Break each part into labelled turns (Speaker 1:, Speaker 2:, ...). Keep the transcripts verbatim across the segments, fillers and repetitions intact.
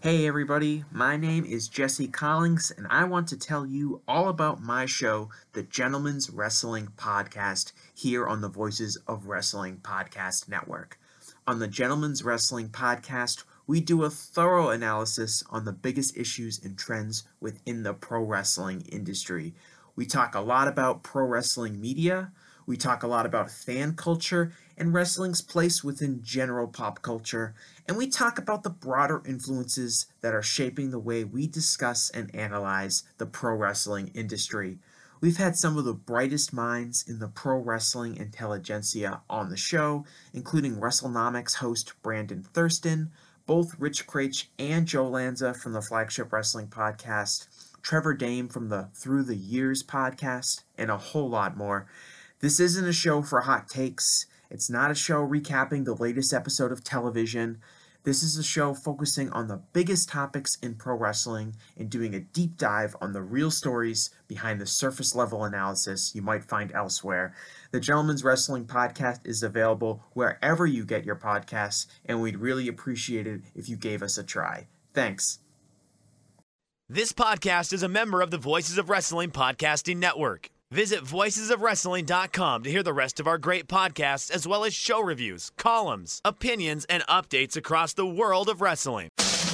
Speaker 1: Hey everybody, my name is Jesse Collins, and I want to tell you all about my show, the Gentleman's Wrestling Podcast, here on the Voices of Wrestling Podcast Network. On the Gentleman's Wrestling Podcast, we do a thorough analysis on the biggest issues and trends within the pro wrestling industry. We talk a lot about pro wrestling media, we talk a lot about fan culture and wrestling's place within general pop culture, and we talk about the broader influences that are shaping the way we discuss and analyze the pro wrestling industry. We've had some of the brightest minds in the pro wrestling intelligentsia on the show, including WrestleNomics host Brandon Thurston, both Rich Craich and Joe Lanza from the Flagship Wrestling Podcast, Trevor Dame from the Through the Years podcast, and a whole lot more. This isn't a show for hot takes. It's not a show recapping the latest episode of television. This is a show focusing on the biggest topics in pro wrestling and doing a deep dive on the real stories behind the surface level analysis you might find elsewhere. The Gentleman's Wrestling Podcast is available wherever you get your podcasts, and we'd really appreciate it if you gave us a try. Thanks.
Speaker 2: This podcast is a member of the Voices of Wrestling Podcasting Network. Visit voices of wrestling dot com to hear the rest of our great podcasts, as well as show reviews, columns, opinions, and updates across the world of wrestling.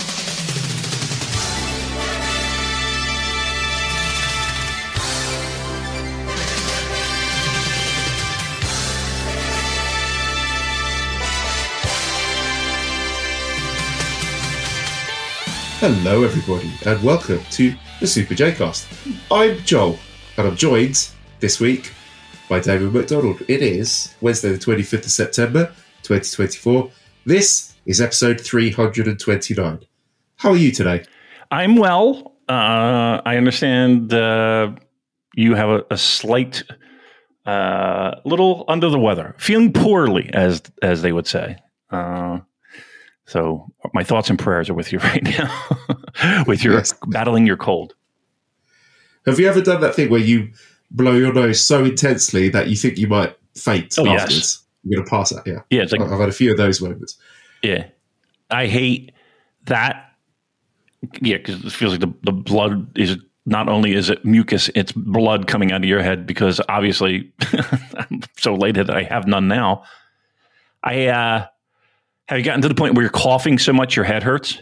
Speaker 3: Hello everybody, and welcome to the Super J-Cast. I'm Joel, and I'm joined this week by David McDonald. It is Wednesday the twenty-fifth of September, twenty twenty-four. This is episode three hundred twenty-nine. How are you today?
Speaker 4: I'm well. Uh, I understand uh, you have a, a slight, uh, little under the weather, feeling poorly, as as they would say. Uh, so my thoughts and prayers are with you right now, with your yes. battling your cold.
Speaker 3: Have you ever done that thing where you blow your nose so intensely that you think you might faint
Speaker 4: oh,
Speaker 3: afterwards?
Speaker 4: Yes.
Speaker 3: You're going to pass out, yeah.
Speaker 4: Yeah, it's like,
Speaker 3: I've had a few of those moments.
Speaker 4: Yeah. I hate that. Yeah, because it feels like the, the blood is not only is it mucus, it's blood coming out of your head because obviously I'm so elated that I have none now. I uh, have you gotten to the point where you're coughing so much your head hurts?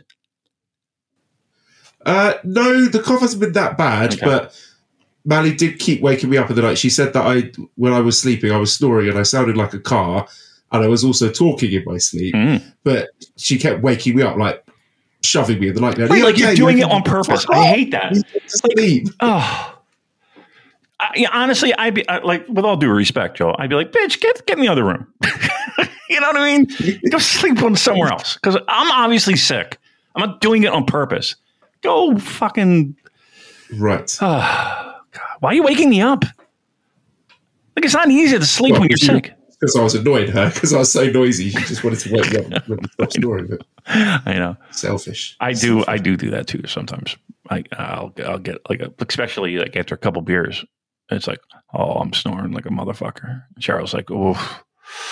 Speaker 3: Uh, no, the cough hasn't been that bad, okay. But Mally did keep waking me up in the night. She said that I, when I was sleeping, I was snoring and I sounded like a car, and I was also talking in my sleep. Mm. But she kept waking me up, like shoving me in the night.
Speaker 4: Right, like okay, you're doing you're it on purpose. I hate that.
Speaker 3: Sleep.
Speaker 4: Like, oh, I, yeah, honestly, I'd be I, like, with all due respect, Joe, I'd be like, bitch, get get in the other room. You know what I mean? Go sleep on somewhere else because I'm obviously sick. I'm not doing it on purpose. Go fucking
Speaker 3: right.
Speaker 4: Oh, God. Why are you waking me up? Like, it's not easy to sleep well, when you're sick.
Speaker 3: Because I was annoyed at her because I was so noisy. She just wanted to wake me up and stop snoring. But
Speaker 4: I know.
Speaker 3: Selfish.
Speaker 4: I do.
Speaker 3: Selfish.
Speaker 4: I do do that too sometimes. I, I'll I'll get like a, especially like after a couple beers. It's like, oh, I'm snoring like a motherfucker. Cheryl's like, oh.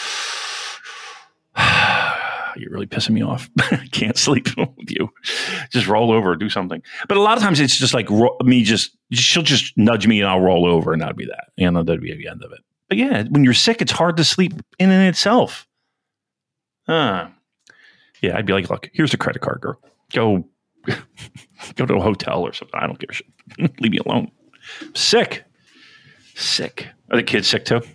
Speaker 4: You're really pissing me off. I can't sleep with you. Just roll over, do something. But a lot of times it's just like ro- me just, she'll just nudge me and I'll roll over and that'd be that. You know, that'd be the end of it. But yeah, when you're sick, it's hard to sleep in and itself. Huh. Yeah, I'd be like, look, here's the credit card, girl. Go, go to a hotel or something. I don't give a shit. Leave me alone. I'm sick. Sick. Are the kids sick too?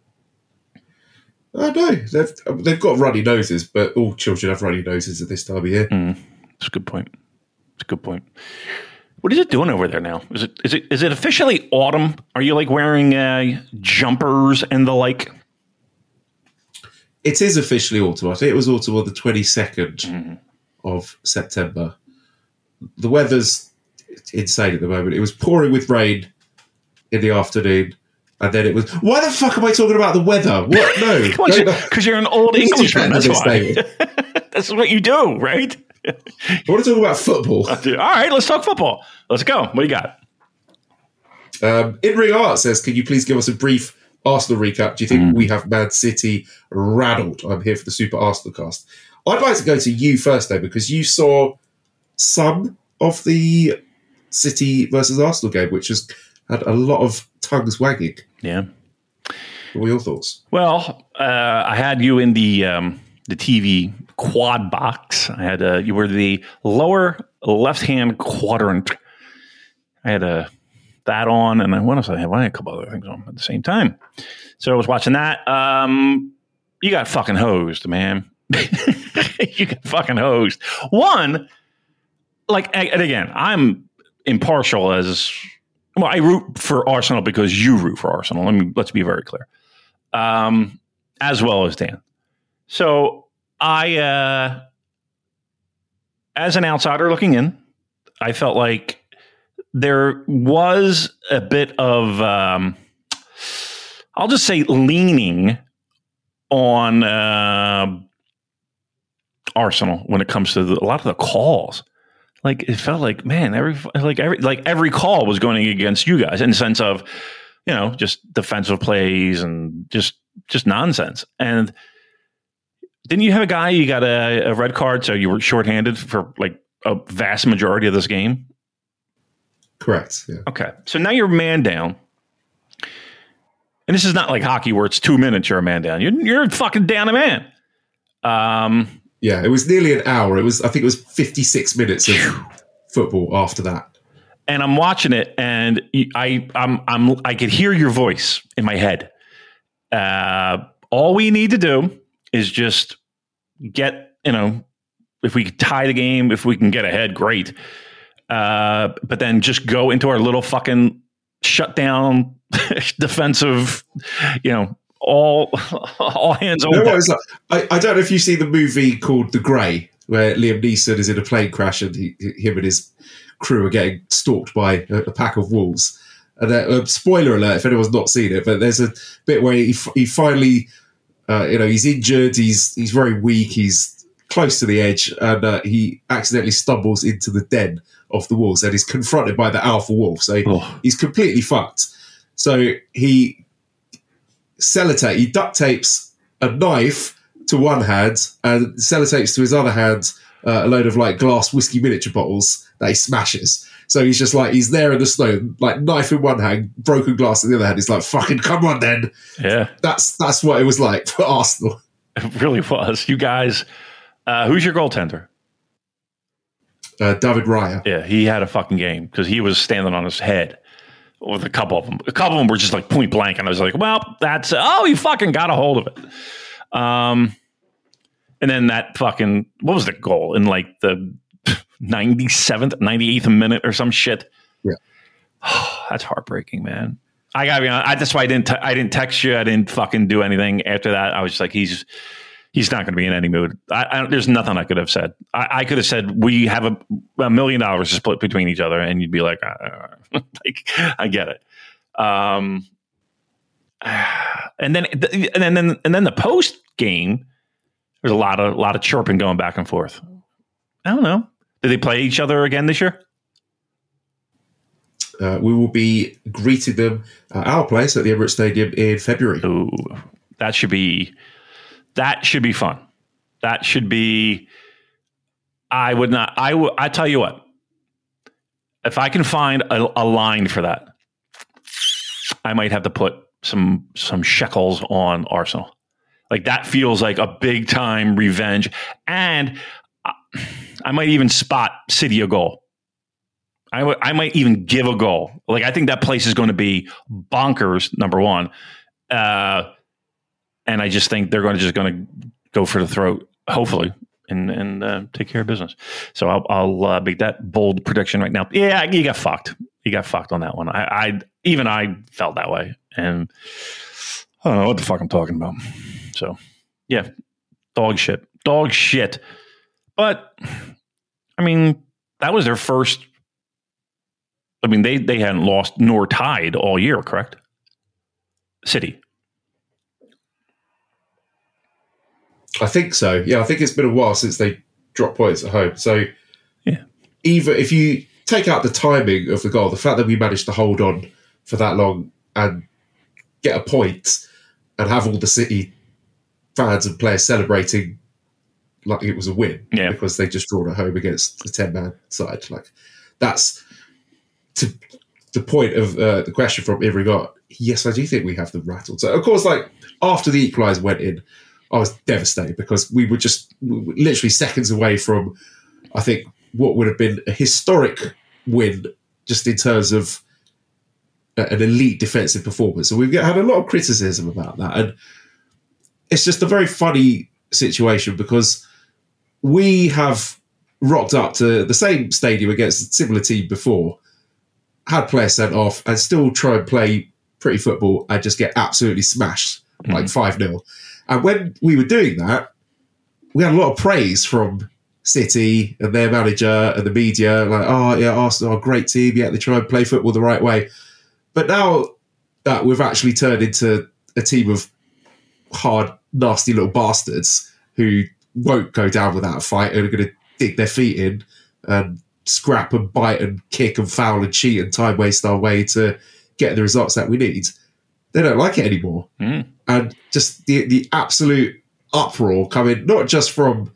Speaker 3: I know they've they've got runny noses, but all children have runny noses at this time of year.
Speaker 4: Mm, that's a good point. That's a good point. What is it doing over there now? Is it is it is it officially autumn? Are you like wearing uh, jumpers and the like?
Speaker 3: It is officially autumn. I think it was autumn on the twenty-second mm-hmm. of September. The weather's insane at the moment. It was pouring with rain in the afternoon. And then it was, why the fuck am I talking about the weather? What? No.
Speaker 4: Because you're, you're an old Englishman. That's why. That's what you do, right?
Speaker 3: I want to talk about football.
Speaker 4: All right, let's talk football. Let's go. What do you got?
Speaker 3: Um, In Ring Art says, can you please give us a brief Arsenal recap? Do you think mm. we have Man City rattled? I'm here for the Super Arsenal cast. I'd like to go to you first, though, because you saw some of the City versus Arsenal game, which has had a lot of tongues wagging.
Speaker 4: Yeah.
Speaker 3: What were your thoughts?
Speaker 4: Well, uh, I had you in the um, the T V quad box. I had uh, you were the lower left hand quadrant. I had a that on, and what else I have? I had a couple other things on at the same time. So I was watching that. Um, you got fucking hosed, man. You got fucking hosed. One, like, and again, I'm impartial as well. I root for Arsenal because you root for Arsenal. Let me let's be very clear. Um, as well as Dan. So I, uh, as an outsider looking in, I felt like there was a bit of, um, I'll just say, leaning on uh, Arsenal when it comes to the, a lot of the calls. Like it felt like, man, every like every like every call was going against you guys in the sense of, you know, just defensive plays and just just nonsense. And didn't you have a guy, you got a, a red card, so you were shorthanded for like a vast majority of this game?
Speaker 3: Correct. Yeah.
Speaker 4: Okay. So now you're man down. And this is not like hockey where it's two minutes you're a man down. You're, you're fucking down a man. Um,
Speaker 3: yeah, it was nearly an hour. It was, I think it was fifty-six minutes of football after that.
Speaker 4: And I'm watching it, and I, I'm, I'm, I could hear your voice in my head. Uh, all we need to do is just get, you know, if we could tie the game, if we can get ahead, great. Uh, but then just go into our little fucking shutdown defensive, you know, all all hands on.
Speaker 3: No, what was like, I, I don't know if you see the movie called The Grey, where Liam Neeson is in a plane crash and he, him and his crew are getting stalked by a, a pack of wolves. And uh, spoiler alert if anyone's not seen it, but there's a bit where he he finally, uh, you know, he's injured, he's he's very weak, he's close to the edge, and uh, he accidentally stumbles into the den of the wolves and he's confronted by the alpha wolf. So
Speaker 4: oh.
Speaker 3: he's completely fucked. So he sellotape, he duct tapes a knife to one hand and sellotapes to his other hand uh, a load of like glass whiskey miniature bottles that he smashes. So he's just like, he's there in the snow, like knife in one hand, broken glass in the other hand. He's like, fucking come on then.
Speaker 4: Yeah.
Speaker 3: That's that's what it was like for Arsenal.
Speaker 4: It really was. You guys, uh, who's your goaltender?
Speaker 3: Uh, David Raya.
Speaker 4: Yeah, he had a fucking game because he was standing on his head with a couple of them. A couple of them were just like point blank. And I was like, well, that's, oh, you fucking got a hold of it. Um, and then that fucking, what was the goal in like the ninety-seventh, ninety-eighth minute or some shit?
Speaker 3: Yeah.
Speaker 4: Oh, that's heartbreaking, man. I gotta be honest. I, that's why I didn't, t- I didn't text you. I didn't fucking do anything after that. I was just like, he's, he's not going to be in any mood. I, I, there's nothing I could have said. I, I could have said, we have a, a million dollars to split between each other. And you'd be like, uh, like I get it. Um, and then, and then, and then the post game, there's a lot of, a lot of chirping going back and forth. I don't know. Did they play each other again this year?
Speaker 3: Uh, we will be greeting them at our place at the Emirates Stadium in February.
Speaker 4: Ooh, that should be, that should be fun. That should be, I would not, I would, I tell you what, if I can find a, a line for that, I might have to put some, some shekels on Arsenal. Like that feels like a big time revenge. And I, I might even spot City a goal. I, w- I might even give a goal. Like, I think that place is going to be bonkers, number one. Uh, and I just think they're going to just going to go for the throat, hopefully, and and uh, take care of business. So I'll, I'll uh, make that bold prediction right now. Yeah, you got fucked. You got fucked on that one. I, I even I felt that way. And I don't know what the fuck I'm talking about. So, yeah, dog shit. Dog shit. But, I mean, that was their first... I mean, they, they hadn't lost nor tied all year, correct? City.
Speaker 3: I think so. Yeah, I think it's been a while since they dropped points at home. So
Speaker 4: yeah,
Speaker 3: either if you take out the timing of the goal, the fact that we managed to hold on for that long and get a point and have all the City fans and players celebrating like it was a win
Speaker 4: yeah.
Speaker 3: because they just drawn at home against the ten-man side. Like that's to the point of uh, the question from Ivrigot. Yes, I do think we have them rattled. So, of course, like after the equaliser went in, I was devastated because we were just we were literally seconds away from, I think, what would have been a historic win just in terms of an elite defensive performance. So we've had a lot of criticism about that. And it's just a very funny situation because we have rocked up to the same stadium against a similar team before, had players sent off, and still try and play pretty football and just get absolutely smashed, mm-hmm. like five nil. And when we were doing that, we had a lot of praise from City and their manager and the media, like, oh, yeah, Arsenal are a great team, yeah, they try and play football the right way. But now that we've actually turned into a team of hard, nasty little bastards who won't go down without a fight and are going to dig their feet in and scrap and bite and kick and foul and cheat and time waste our way to get the results that we need, they don't like it anymore. Mm. And just the the absolute uproar coming, not just from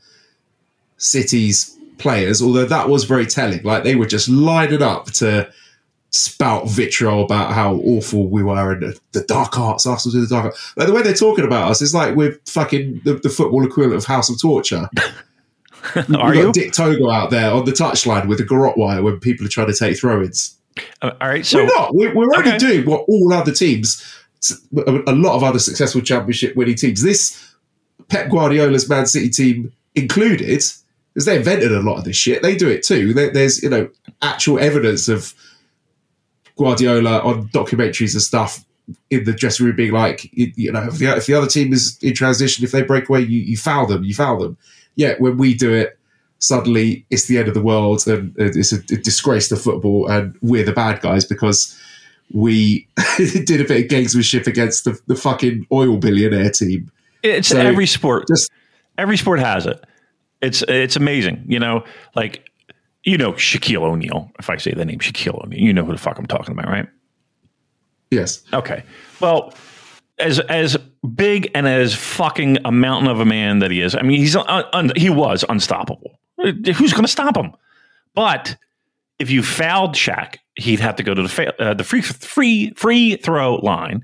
Speaker 3: City's players, although that was very telling. Like they were just lining up to spout vitriol about how awful we were and the, the dark arts, Arsenal do the dark arts. Like the way they're talking about us is like we're fucking the, the football equivalent of House of Torture.
Speaker 4: Are
Speaker 3: you
Speaker 4: you?
Speaker 3: Dick Togo out there on the touchline with a garrote wire when people are trying to take throw-ins.
Speaker 4: Uh, all right, so
Speaker 3: we're not. We're, we're only
Speaker 4: okay.
Speaker 3: doing what all other teams, a lot of other successful championship-winning teams, this Pep Guardiola's Man City team included, because they invented a lot of this shit. They do it too. There, there's you know actual evidence of Guardiola on documentaries and stuff in the dressing room being like, you, you know, if the, if the other team is in transition, if they break away, you, you foul them. You foul them. Yet when we do it, suddenly it's the end of the world and it's a, a disgrace to football and we're the bad guys because we did a bit of gamesmanship against the, the fucking oil billionaire team.
Speaker 4: It's
Speaker 3: so
Speaker 4: every sport.
Speaker 3: Just,
Speaker 4: every sport has it. It's it's amazing. You know, like, you know, Shaquille O'Neal. If I say the name Shaquille O'Neal, you know who the fuck I'm talking about, right?
Speaker 3: Yes.
Speaker 4: Okay. Well, as as big and as fucking a mountain of a man that he is, I mean, he's un, un, he was unstoppable. Who's going to stop him? But if you fouled Shaq, he'd have to go to the fa- uh, the free free free throw line,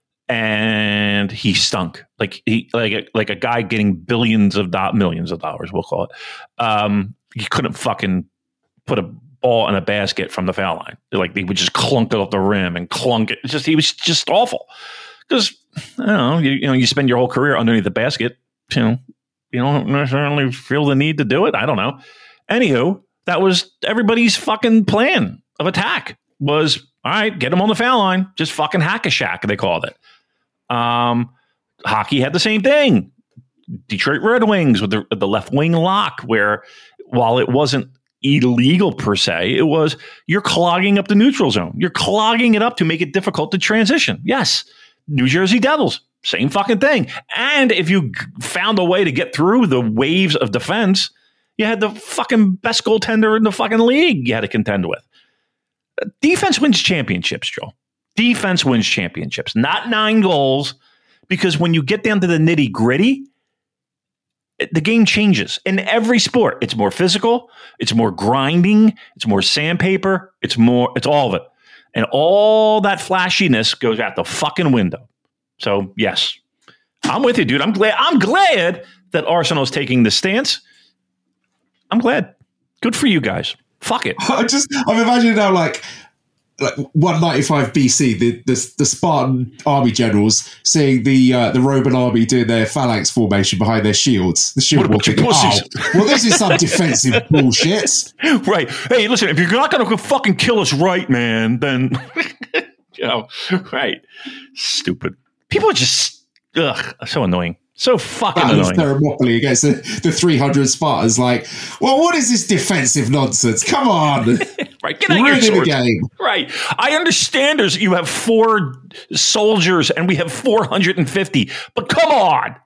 Speaker 4: and he stunk like he like a, like a guy getting billions of do- millions of dollars. We'll call it. Um, he couldn't fucking put a ball in a basket from the foul line. Like they would just clunk it off the rim and clunk it. It's just he was just awful. Because I don't know, you, you know, you spend your whole career underneath the basket. You know, you don't necessarily feel the need to do it. I don't know. Anywho, that was everybody's fucking plan of attack. Was all right, get him on the foul line, just fucking hack a Shack. They called it. Um, hockey had the same thing. Detroit Red Wings with the, the left wing lock, where while it wasn't illegal per se, it was you're clogging up the neutral zone. You're clogging it up to make it difficult to transition. Yes. New Jersey Devils, same fucking thing. And if you found a way to get through the waves of defense, you had the fucking best goaltender in the fucking league you had to contend with. Defense wins championships, Joe. Defense wins championships, not nine goals, because when you get down to the nitty gritty, the game changes. In every sport, it's more physical, it's more grinding, it's more sandpaper, it's more, it's all of it. And all that flashiness goes out the fucking window. So, yes, I'm with you, dude. I'm glad I'm glad that Arsenal's taking this stance. I'm glad. Good for you guys. Fuck it.
Speaker 3: I just, I'm imagining now, like, like one ninety-five B C, the, the the Spartan army generals seeing the uh, the Roman army doing their phalanx formation behind their shields. The shield
Speaker 4: What a bunch of
Speaker 3: oh,
Speaker 4: pussies.
Speaker 3: well, this is some defensive bullshit.
Speaker 4: Right. Hey, listen, if you're not going to fucking kill us right, man, then, you know, right. Stupid. People are just, ugh, so annoying. So fucking
Speaker 3: Battle
Speaker 4: annoying.
Speaker 3: of Thermopylae against the, the three hundred Spartans. Like, well, what is this defensive nonsense? Come on.
Speaker 4: Right. Get out your
Speaker 3: Ruining
Speaker 4: swords.
Speaker 3: the game.
Speaker 4: Right. I understand there's you have four soldiers and we have four hundred fifty, but come on.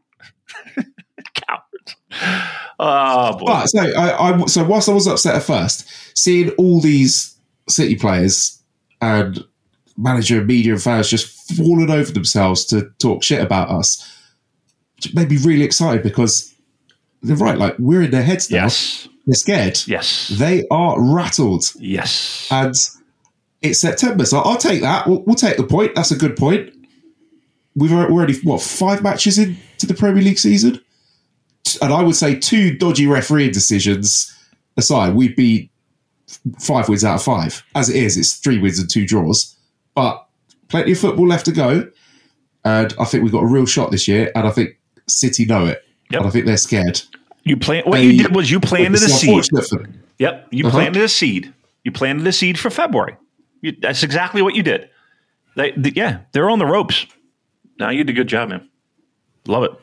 Speaker 4: Cowards. Oh, boy.
Speaker 3: But so, I, I, so whilst I was upset at first, seeing all these City players and manager and media and fans just falling over themselves to talk shit about us, it made me really excited because they're right. Like, we're in their heads now.
Speaker 4: Yes.
Speaker 3: They're scared.
Speaker 4: Yes.
Speaker 3: They are rattled.
Speaker 4: Yes.
Speaker 3: And it's September, so I'll take that. We'll, we'll take the point. That's a good point. We've already, what, five matches into the Premier League season? And I would say two dodgy refereeing decisions aside, we'd be five wins out of five. As it is, it's three wins and two draws. But plenty of football left to go. And I think we've got a real shot this year. And I think City know it.
Speaker 4: Yep.
Speaker 3: And I think they're scared.
Speaker 4: You plant, what
Speaker 3: they,
Speaker 4: you did was you planted a seed. Yep. You uh-huh. planted a seed. You planted a seed for February. You, that's exactly what you did. They, the, yeah, they're on the ropes. Now you did a good job, man. Love it.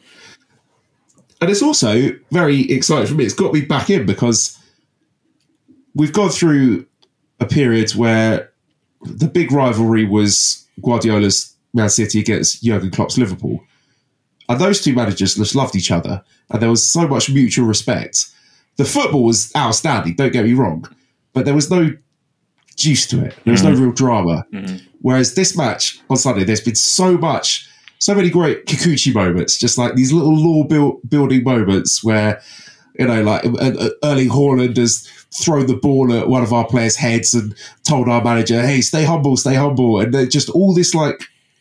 Speaker 3: And it's also very exciting for me. It's got me back in because we've gone through a period where the big rivalry was Guardiola's Man City against Jurgen Klopp's Liverpool. And those two managers just loved each other. And there was so much mutual respect. The football was outstanding, don't get me wrong. But there was no juice to it. There was mm-hmm. no real drama. Mm-hmm. Whereas this match on Sunday, there's been so much, so many great Kikuchi moments, just like these little law build, building moments where, you know, like uh, Erling Haaland has thrown the ball at one of our players' heads and told our manager, hey, stay humble, stay humble. And then just all this like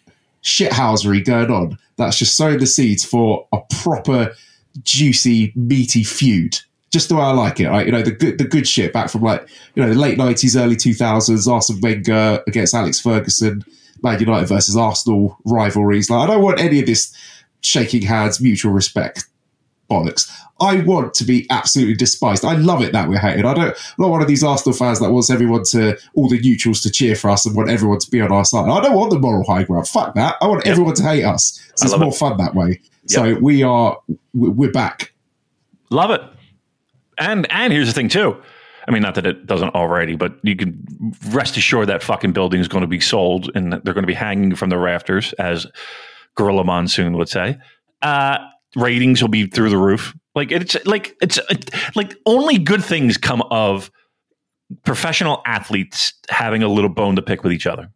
Speaker 3: shithousery going on that's just sowing the seeds for a proper, juicy, meaty feud. Just the way I like it, right? You know, the good, the good shit back from like, you know, the late nineties, early two thousands, Arsene Wenger against Alex Ferguson, Man United versus Arsenal rivalries. Like, I don't want any of this shaking hands, mutual respect bollocks. I want to be absolutely despised. I love it that we're hated. I don't, I'm not one of these Arsenal fans that wants everyone to, all the neutrals to cheer for us and want everyone to be on our side. I don't want the moral high ground. Fuck that. I want yep. everyone to hate us. So it's more it. fun that way. Yep. So we are, we're back.
Speaker 4: Love it. And and here's the thing too. I mean, not that it doesn't already, but you can rest assured that fucking building is going to be sold and they're going to be hanging from the rafters, as Gorilla Monsoon would say. Uh, ratings will be through the roof. Like it's like it's it, like only good things come of professional athletes having a little bone to pick with each other.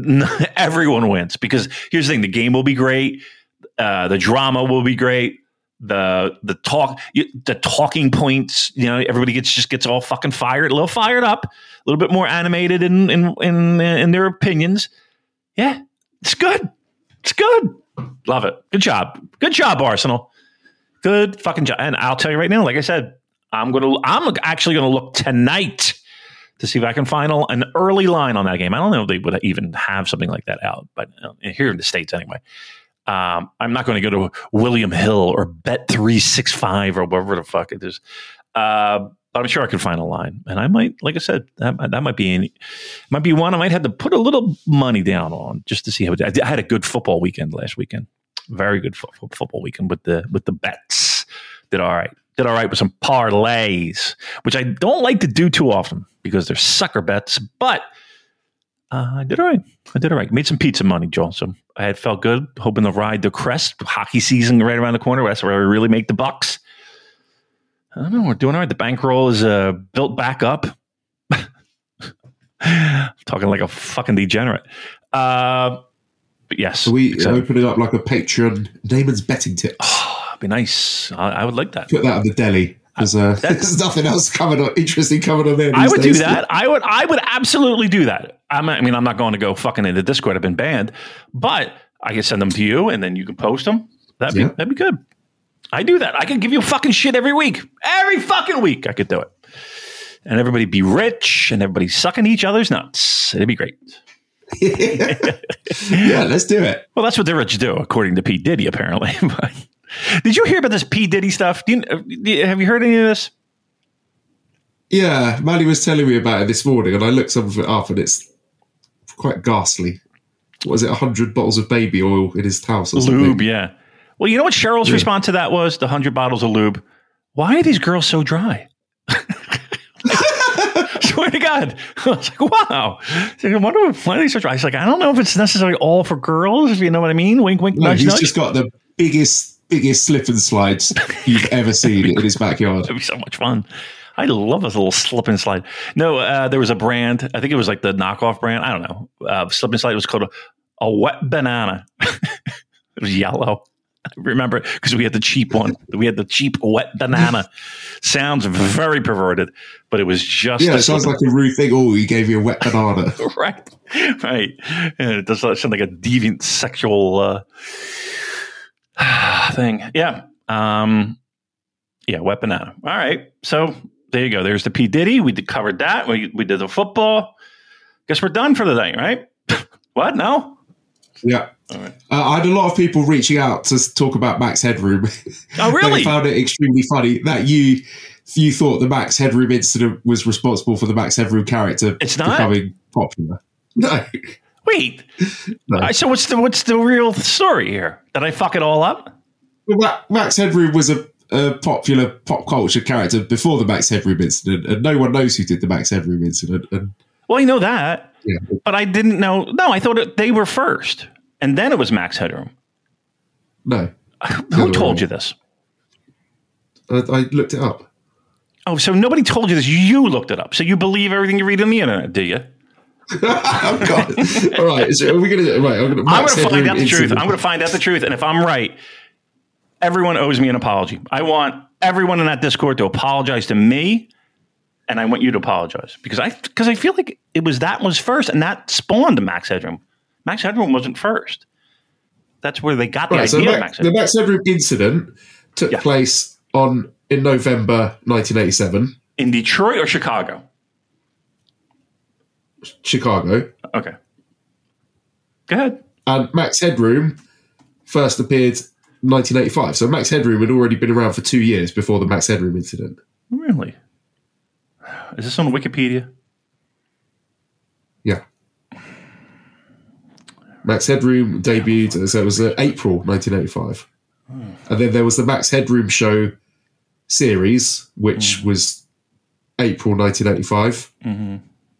Speaker 4: Everyone wins because here's the thing: the game will be great, uh, the drama will be great. The the talk the talking points, you know, everybody gets just gets all fucking fired, a little fired up, a little bit more animated in in in, in their opinions. Yeah, it's good. It's good. Love it. Good job. Good job, Arsenal. Good fucking job. And I'll tell you right now, like I said, I'm gonna I'm actually gonna look tonight to see if I can find an early line on that game. I don't know if they would even have something like that out, but here in the States anyway. Um, I'm not going to go to William Hill or Bet three sixty-five or whatever the fuck it is. Uh, but I'm sure I could find a line. And I might, like I said, that, that might be any, might be one I might have to put a little money down on just to see how it did. I had a good football weekend last weekend. Very good fo- football weekend with the with the bets. Did all right. Did all right with some parlays, which I don't like to do too often because they're sucker bets. But uh, I did all right. I did all right. Made some pizza money, Joel. So I had felt good, hoping to ride the crest. Hockey season right around the corner. That's where we really make the bucks. I don't know. We're doing all right. The bankroll is uh, built back up. Talking like a fucking degenerate. Uh, but yes.
Speaker 3: Are we
Speaker 4: exactly.
Speaker 3: opening up like a Patreon Damon's betting tips?
Speaker 4: Oh, it'd be nice. I, I would like that.
Speaker 3: Put that on the deli. There's, uh, there's nothing else coming on, interesting coming on there.
Speaker 4: I would
Speaker 3: days.
Speaker 4: do that. I would. I would absolutely do that. I'm, I mean, I'm not going to go fucking into Discord. I've been banned, but I can send them to you, and then you can post them. That'd be yeah. that'd be good. I do that. I can give you fucking shit every week. Every fucking week, I could do it, and everybody be rich, and everybody sucking each other's nuts. It'd be great.
Speaker 3: Yeah, let's do it.
Speaker 4: Well, that's what the rich do, according to P. Diddy, apparently. Did you hear about this P. Diddy stuff? Do you, have you heard any of this?
Speaker 3: Yeah, Manny was telling me about it this morning, and I looked some of it up, and it's quite ghastly. What was it, one hundred bottles of baby oil in his house or something?
Speaker 4: Lube, yeah. Well, you know what Cheryl's yeah. response to that was? The one hundred bottles of lube. Why are these girls so dry? Swear to God. I was like, wow. I wonder why are they so dry? I was like, I don't know if it's necessarily all for girls, if you know what I mean. Wink, wink,
Speaker 3: no,
Speaker 4: nudge,
Speaker 3: he's
Speaker 4: nudge.
Speaker 3: just got the biggest, biggest slip and slides you've ever seen in his backyard.
Speaker 4: That'd be so much fun. I love this little slip and slide. No, uh, there was a brand. I think it was like the knockoff brand. I don't know. Uh, slip and slide. It was called a, a wet banana. It was yellow. I remember because we had the cheap one. We had the cheap wet banana. Sounds very perverted, but it was just
Speaker 3: Yeah, it sounds like a rude thing. Oh, he gave you a wet banana.
Speaker 4: right, right. And it does sound like a deviant sexual uh, thing. Yeah, um, yeah, wet banana. All right, so there you go. There's the P Diddy. We did, covered that. We we did the football. Guess we're done for the night, right? What? No.
Speaker 3: Yeah.
Speaker 4: All right.
Speaker 3: Uh, I had a lot of people reaching out to talk about Max Headroom.
Speaker 4: Oh, really?
Speaker 3: They found it extremely funny that you you thought the Max Headroom incident was responsible for the Max Headroom character
Speaker 4: It's not?
Speaker 3: becoming popular. No.
Speaker 4: Wait.
Speaker 3: No.
Speaker 4: Uh, so what's the what's the real story here? Did I fuck it all up?
Speaker 3: Well, Ma- Max Headroom was a, a popular pop culture character before the Max Headroom incident, and no one knows who did the Max Headroom incident. And
Speaker 4: Well, you know that,
Speaker 3: yeah,
Speaker 4: but I didn't know. No, I thought it, they were first, and then it was Max Headroom.
Speaker 3: no,
Speaker 4: Who told you this?
Speaker 3: I, I looked it up.
Speaker 4: Oh, so nobody told you this. You looked it up. So you believe everything you read on the internet, do you?
Speaker 3: Oh, God. All right, so are we going to? Right, I'm going
Speaker 4: I'm to find out the truth. I'm going to find out the truth, and if I'm right, everyone owes me an apology. I want everyone in that Discord to apologize to me, and I want you to apologize because I because I feel like it was that was first, and that spawned Max Headroom. Max Headroom wasn't first. That's where they got the
Speaker 3: Right,
Speaker 4: idea
Speaker 3: so
Speaker 4: of
Speaker 3: Max,
Speaker 4: Max
Speaker 3: the
Speaker 4: Headroom.
Speaker 3: Max Headroom incident took
Speaker 4: Yeah.
Speaker 3: place on in November nineteen eighty-seven,
Speaker 4: In Detroit or Chicago?
Speaker 3: Chicago,
Speaker 4: Okay. Go ahead.
Speaker 3: and Max Headroom first appeared nineteen eighty-five. So Max Headroom had already been around for two years before the Max Headroom incident.
Speaker 4: Really? Is this on Wikipedia?
Speaker 3: Yeah. Max Headroom debuted, so it was uh, April nineteen eighty-five.
Speaker 4: Hmm.
Speaker 3: And then there was the Max Headroom show series, which
Speaker 4: Hmm.
Speaker 3: was April nineteen eighty-five.
Speaker 4: Mm-hmm.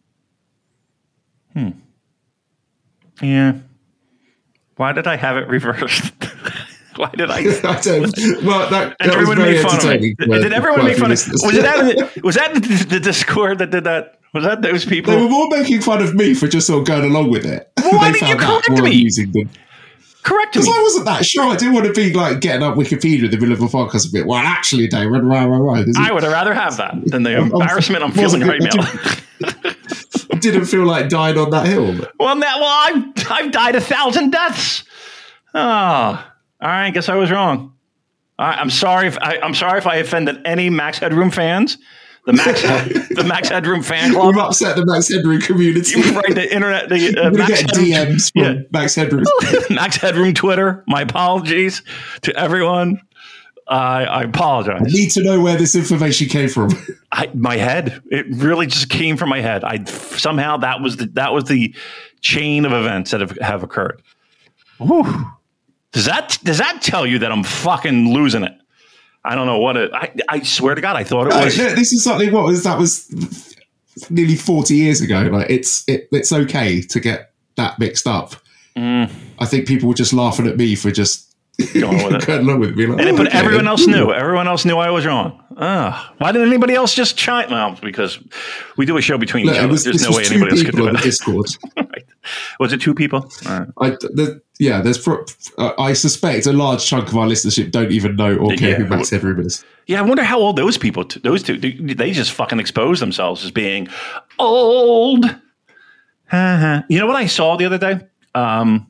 Speaker 4: Hmm. Yeah. Why did I have it reversed? Why did I?
Speaker 3: I don't, well, that,
Speaker 4: And
Speaker 3: that was
Speaker 4: everyone
Speaker 3: very
Speaker 4: made fun of me.
Speaker 3: entertaining.
Speaker 4: Did,
Speaker 3: for-
Speaker 4: did everyone
Speaker 3: for
Speaker 4: make fun of?
Speaker 3: listeners.
Speaker 4: Was it that? Was that the, the Discord that did that? Was that those people?
Speaker 3: They were more making fun of me for just sort of going along with it.
Speaker 4: Why
Speaker 3: They
Speaker 4: did you
Speaker 3: found that
Speaker 4: correct
Speaker 3: more
Speaker 4: me?
Speaker 3: amusing than-
Speaker 4: Correct me.
Speaker 3: Because I wasn't that sure. I didn't want to be like getting up Wikipedia in the middle of a podcast a bit. Well, actually, David, right, right, right. This is-
Speaker 4: I would have rather have that than the
Speaker 3: I'm- I'm-
Speaker 4: embarrassment I'm
Speaker 3: wasn't
Speaker 4: feeling right
Speaker 3: good.
Speaker 4: now.
Speaker 3: I didn't feel like dying on that hill. But
Speaker 4: Well, now, well, I've I've died a thousand deaths. Oh, all right. Guess I was wrong. All right, I'm sorry. If I, I'm sorry if I offended any Max Headroom fans. The Max the Max Headroom fan club.
Speaker 3: we've upset the Max Headroom community.
Speaker 4: Right, the internet. The uh,
Speaker 3: We're going to
Speaker 4: Max
Speaker 3: get
Speaker 4: Headroom,
Speaker 3: D Ms from
Speaker 4: yeah.
Speaker 3: Max Headroom.
Speaker 4: Max Headroom Twitter. My apologies to everyone. I I apologize.
Speaker 3: Need to know where this information came from.
Speaker 4: I, my head. It really just came from my head. I somehow that was the that was the chain of events that have, have occurred. Whew. Does that does that tell you that I'm fucking losing it? I don't know what it. I I swear to God, I thought it
Speaker 3: No,
Speaker 4: was.
Speaker 3: no, this is something. What was that? Was nearly forty years ago. Like it's it, it's okay to get that mixed up.
Speaker 4: Mm.
Speaker 3: I think people were just laughing at me for just
Speaker 4: Going with it.
Speaker 3: going along with me. Like,
Speaker 4: And it,
Speaker 3: oh,
Speaker 4: but
Speaker 3: okay,
Speaker 4: everyone
Speaker 3: then.
Speaker 4: else knew. Everyone else knew I was wrong. Ah, why didn't anybody else just chime? Well, because we do a show between
Speaker 3: Look,
Speaker 4: each
Speaker 3: it
Speaker 4: other.
Speaker 3: was,
Speaker 4: There's
Speaker 3: this
Speaker 4: no
Speaker 3: was
Speaker 4: way
Speaker 3: two
Speaker 4: anybody else could
Speaker 3: people
Speaker 4: do
Speaker 3: on the
Speaker 4: it.
Speaker 3: Discord.
Speaker 4: Right. Was it two people? All right.
Speaker 3: I, the, yeah, there's. Pro, uh, I suspect a large chunk of our listenership don't even know or care
Speaker 4: Yeah.
Speaker 3: who Max Headroom is.
Speaker 4: Yeah, I wonder how old those people, t- those two, they they just fucking expose themselves as being old. Uh-huh. You know what I saw the other day? Um,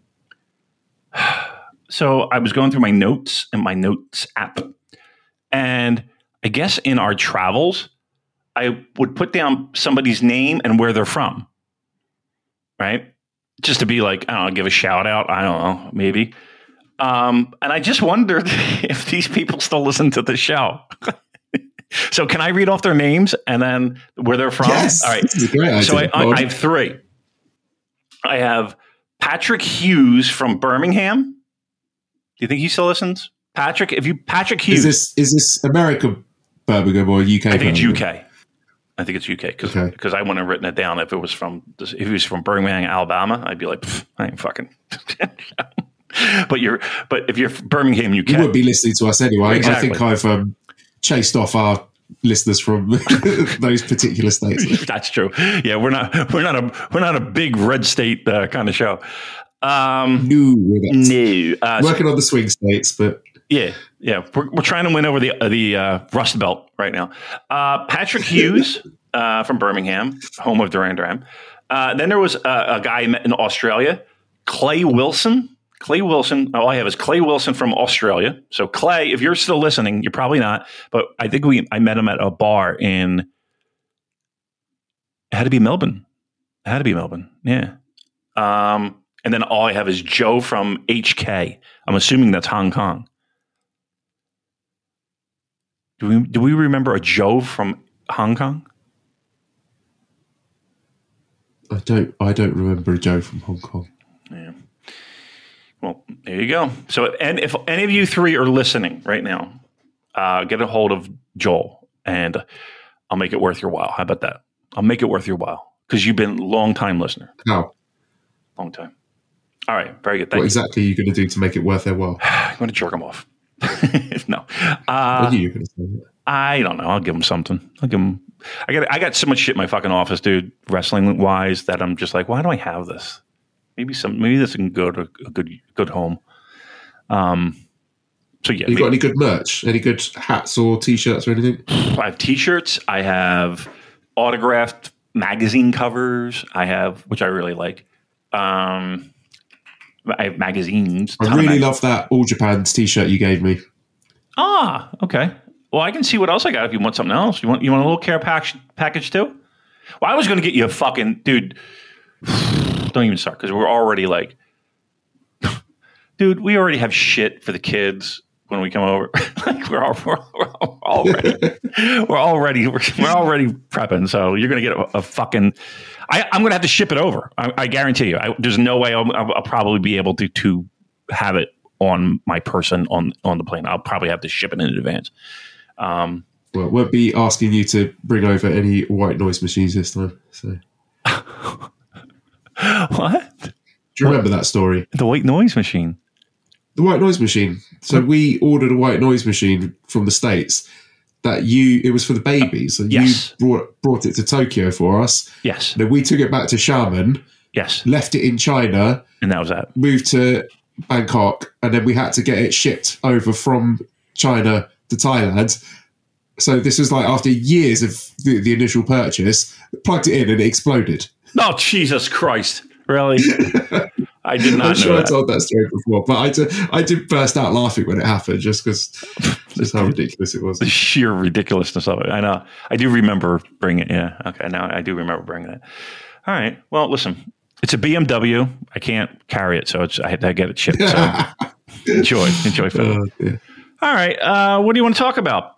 Speaker 4: so I was going through my notes in my notes app, and I guess in our travels, I would put down somebody's name and where they're from, right? Just to be like, I don't know, give a shout out. I don't know, maybe. Um, and I just wondered if these people still listen to the show. So can I read off their names and then where they're from?
Speaker 3: Yes,
Speaker 4: All right.
Speaker 3: this is a great idea.
Speaker 4: So I, I, I have three. I have Patrick Hughes from Birmingham. Do you think he still listens? Patrick, if you Patrick Hughes.
Speaker 3: is this is this America Birmingham or U K?
Speaker 4: I think it's
Speaker 3: Birmingham?
Speaker 4: U K. I think it's U K because
Speaker 3: Okay.
Speaker 4: because I wouldn't have written it down if it was from if he was from Birmingham, Alabama. I'd be like, "Pff, I ain't fucking. But you're but if you're from Birmingham, U K.
Speaker 3: You wouldn't be listening to us anyway.
Speaker 4: Exactly.
Speaker 3: I think I've um, chased off our listeners from those particular states.
Speaker 4: That's true. Yeah, we're not we're not a we're not a big red state uh, kind of show. Um,
Speaker 3: No, we're not.
Speaker 4: no. Uh, so-
Speaker 3: Working on the swing states, but
Speaker 4: Yeah, yeah, we're, we're trying to win over the uh, the uh, Rust Belt right now. Uh, Patrick Hughes uh, from Birmingham, home of Duran Duran. Uh, then there was a, a guy I met in Australia, Clay Wilson. Clay Wilson. All I have is Clay Wilson from Australia. So Clay, if you're still listening, you're probably not, but I think we I met him at a bar in. It had to be Melbourne. It had to be Melbourne. Yeah. Um, and then all I have is Joe from H K. I'm assuming that's Hong Kong. Do we do we remember a Joe from Hong Kong?
Speaker 3: I don't. I don't remember a Joe from Hong Kong.
Speaker 4: Yeah. Well, there you go. So, and if any of you three are listening right now, uh, get a hold of Joel, and I'll make it worth your while. How about that? I'll make it worth your while because you've been a long time listener.
Speaker 3: How?
Speaker 4: Long time. All right. Very good. Thank
Speaker 3: What
Speaker 4: you.
Speaker 3: exactly are you going to do to make it worth their while?
Speaker 4: I'm going to jerk them off. No.
Speaker 3: I
Speaker 4: Uh,
Speaker 3: knew you were going to say that.
Speaker 4: I don't know. I'll give them something. I'll give them. I got. I got so much shit in my fucking office, dude. Wrestling wise, that I'm just like, why do I have this? Maybe some. Maybe this can go to a good, good home. Um. So yeah,
Speaker 3: You
Speaker 4: maybe,
Speaker 3: got any good merch? Any good hats or t-shirts or anything?
Speaker 4: I have T-shirts. I have autographed magazine covers. I have, which I really like. Um. I have magazines.
Speaker 3: I
Speaker 4: ton of
Speaker 3: really
Speaker 4: mag-
Speaker 3: love that All Japan's t-shirt you gave me.
Speaker 4: Ah, okay. Well, I can see what else I got if you want something else. You want you want a little care package package too? Well, I was going to get you a fucking dude. Don't even start because we're already like, dude. We already have shit for the kids when we come over. Like we're, all, we're, we're already we're already we're, we're already prepping. So you're going to get a, a fucking. I, I'm going to have to ship it over. I, I guarantee you. I, there's no way I'll, I'll, I'll probably be able to to have it on my person on on the plane. I'll probably have to ship it in advance. Um,
Speaker 3: Well, won't be asking you to bring over any white noise machines this time. So,
Speaker 4: what?
Speaker 3: do you remember that story?
Speaker 4: The white noise machine.
Speaker 3: The white noise machine. So we ordered a white noise machine from the States that you, it was for the babies. And
Speaker 4: Yes.
Speaker 3: you brought, brought it to Tokyo for us.
Speaker 4: Yes.
Speaker 3: Then we took it back to Xiamen,
Speaker 4: Yes.
Speaker 3: left it in China,
Speaker 4: And that was that.
Speaker 3: moved to Bangkok, and then we had to get it shipped over from China to Thailand. So this was like after years of the, the initial purchase, plugged it in and it exploded.
Speaker 4: Oh, Jesus Christ. Really? I did not
Speaker 3: I'm
Speaker 4: know
Speaker 3: sure
Speaker 4: that.
Speaker 3: I told that story before, but I did, I did burst out laughing when it happened just because just how ridiculous it was.
Speaker 4: The sheer ridiculousness of it. I know. I do remember bringing it. Yeah. Okay. Now I do remember bringing it. All right. Well, listen, it's a B M W. I can't carry it, so it's, I had to get it shipped. So enjoy. Enjoy, Phil.
Speaker 3: Oh, dear.
Speaker 4: All right. Uh, what do you want to talk about?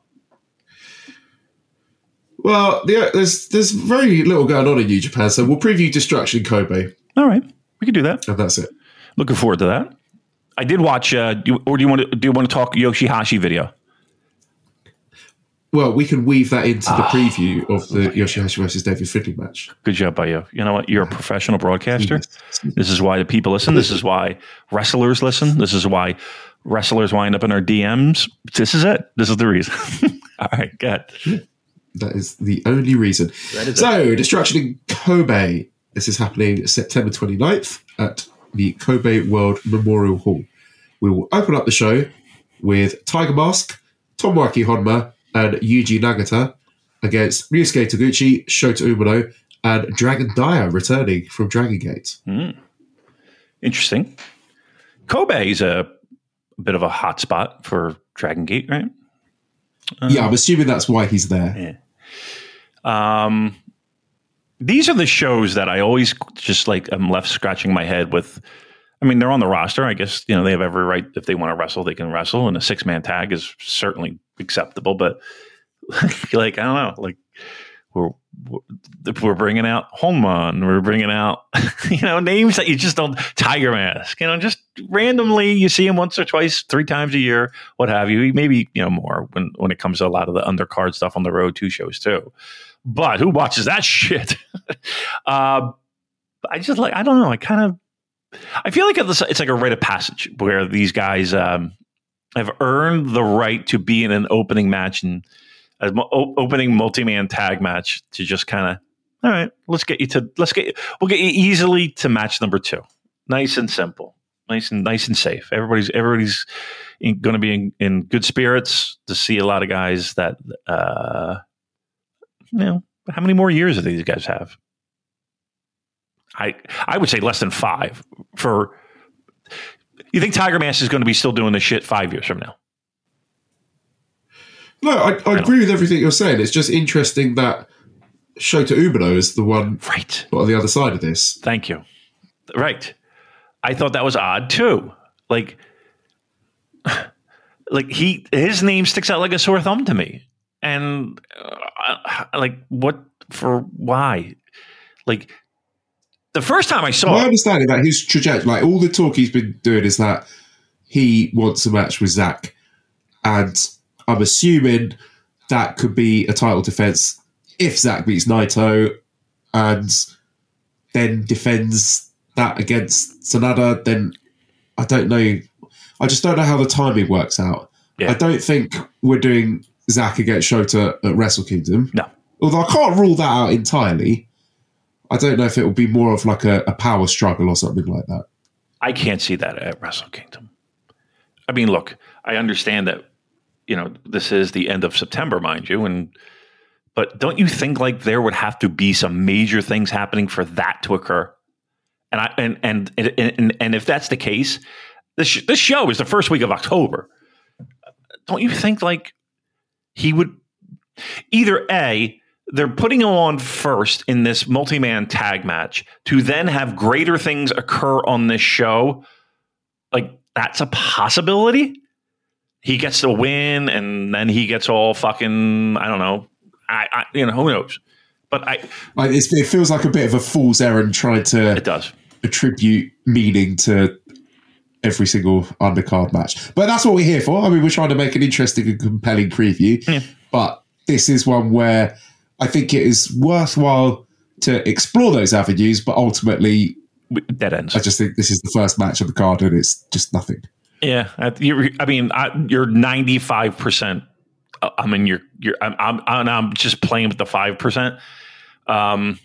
Speaker 3: Well, the, there's there's very little going on in New Japan, so we'll preview Destruction Kobe,
Speaker 4: All right. We can do that.
Speaker 3: and that's it.
Speaker 4: Looking forward to that. I did watch, uh, do, or do you want to do you want to talk Yoshihashi video?
Speaker 3: Well, we can weave that into the
Speaker 4: Oh,
Speaker 3: preview of the Yoshihashi versus David Finlay match.
Speaker 4: Good job by you. You know what? You're a professional broadcaster. This is why the people listen. This is why wrestlers listen. This is why wrestlers wind up in our D Ms. This is it. This is the reason. All right, good.
Speaker 3: That is the only reason.
Speaker 4: That is
Speaker 3: So, Destruction in Kobe. This is happening September twenty-ninth at the Kobe World Memorial Hall. We will open up the show with Tiger Mask, Tomoaki Honma, and Yuji Nagata against Ryusuke Taguchi, Shota Umino, and Dragon Dyer returning from Dragon Gate.
Speaker 4: Mm. Interesting. Kobe is a, a bit of a hot spot for Dragon Gate, right? Uh,
Speaker 3: yeah, I'm assuming that's why he's there.
Speaker 4: Yeah. Um, these are the shows that I always just like, I'm left scratching my head with. I mean, they're on the roster. I guess, you know, they have every right. If they want to wrestle, they can wrestle. And a six man tag is certainly acceptable. But like, I don't know, like we're, we're bringing out Honma and we're bringing out, you know, names that you just don't, Tiger Mask, you know, just randomly you see him once or twice, three times a year, what have you, maybe, you know, more when, when it comes to a lot of the undercard stuff on the road two shows too. But who watches that shit? uh, I just like, I don't know. I kind of, I feel like it's, it's like a rite of passage where these guys um, have earned the right to be in an opening match and an o- opening multi-man tag match to just kind of, all right, let's get you to, let's get, we'll get you easily to match number two. nice and simple, nice and nice and safe. Everybody's everybody's going to be in, in good spirits to see a lot of guys that, uh, you know, how many more years do these guys have? I I would say less than five. For you think Tiger Mask is going to be still doing this shit five years from now?
Speaker 3: No, I, I, I agree with everything you're saying. It's just interesting that Shota Umino is the one
Speaker 4: right
Speaker 3: on the other side of this.
Speaker 4: Thank you. Right. I thought that was odd too. Like, like he his name sticks out like a sore thumb to me. And uh, like, what for? Why? Like, the first time I saw,
Speaker 3: my understanding that his trajectory, like all the talk he's been doing, is that he wants a match with Zack, and I'm assuming that could be a title defense if Zack beats Naito, and then defends that against Sanada. Then I don't know. I just don't know how the timing works out.
Speaker 4: Yeah.
Speaker 3: I don't think we're doing Zack against Shota at Wrestle Kingdom.
Speaker 4: No.
Speaker 3: Although I can't rule that out entirely. I don't know if it will be more of like a, a power struggle or something like that.
Speaker 4: I can't see that at Wrestle Kingdom. I mean, look, I understand that, you know, this is the end of September, mind you, and but don't you think like there would have to be some major things happening for that to occur? And I and and and and, and if that's the case, this this show is the first week of October. Don't you think like he would either A, they're putting him on first in this multi-man tag match to then have greater things occur on this show? Like, that's a possibility? He gets the win and then he gets all fucking, I don't know. I, I you know, who knows? But I...
Speaker 3: Like it's, it feels like a bit of a fool's errand trying to
Speaker 4: it does.
Speaker 3: attribute meaning to every single undercard match. But that's what we're here for. I mean, we're trying to make an interesting and compelling preview.
Speaker 4: Yeah.
Speaker 3: But this is one where I think it is worthwhile to explore those avenues, but ultimately,
Speaker 4: dead ends.
Speaker 3: I just think this is the first match of the card, and it's just nothing.
Speaker 4: Yeah, you're, I mean, I, you're ninety-five percent. I mean, you're you're. I'm I'm, I'm just playing with the five percent. Um,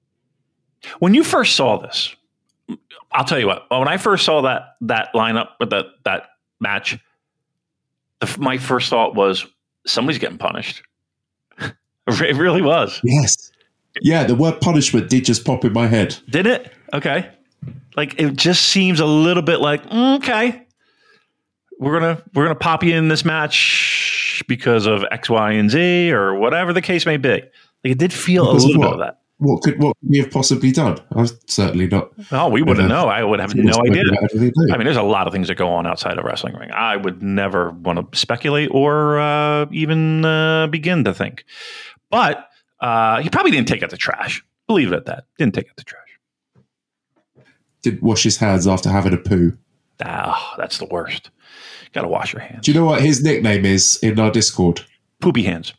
Speaker 4: when you first saw this, I'll tell you what. When I first saw that that lineup with that that match, the, my first thought was somebody's getting punished. It really was.
Speaker 3: Yes. Yeah, the word punishment did just pop in my head.
Speaker 4: Did it? Okay. Like, it just seems a little bit like, mm, okay, we're gonna we're gonna pop you in this match because of X, Y, and Z, or whatever the case may be. Like, it did feel because a little of bit of that.
Speaker 3: What could what could we have possibly done? I was certainly not.
Speaker 4: Oh, we wouldn't know. I would have no idea. I mean, there's a lot of things that go on outside of wrestling ring. I would never want to speculate or uh, even uh, begin to think. But uh, he probably didn't take it to trash. Believe it at that. Didn't take it to trash.
Speaker 3: Didn't wash his hands after having a poo.
Speaker 4: Ah, that's the worst. Got to wash your hands.
Speaker 3: Do you know what his nickname is in our Discord?
Speaker 4: Poopy hands.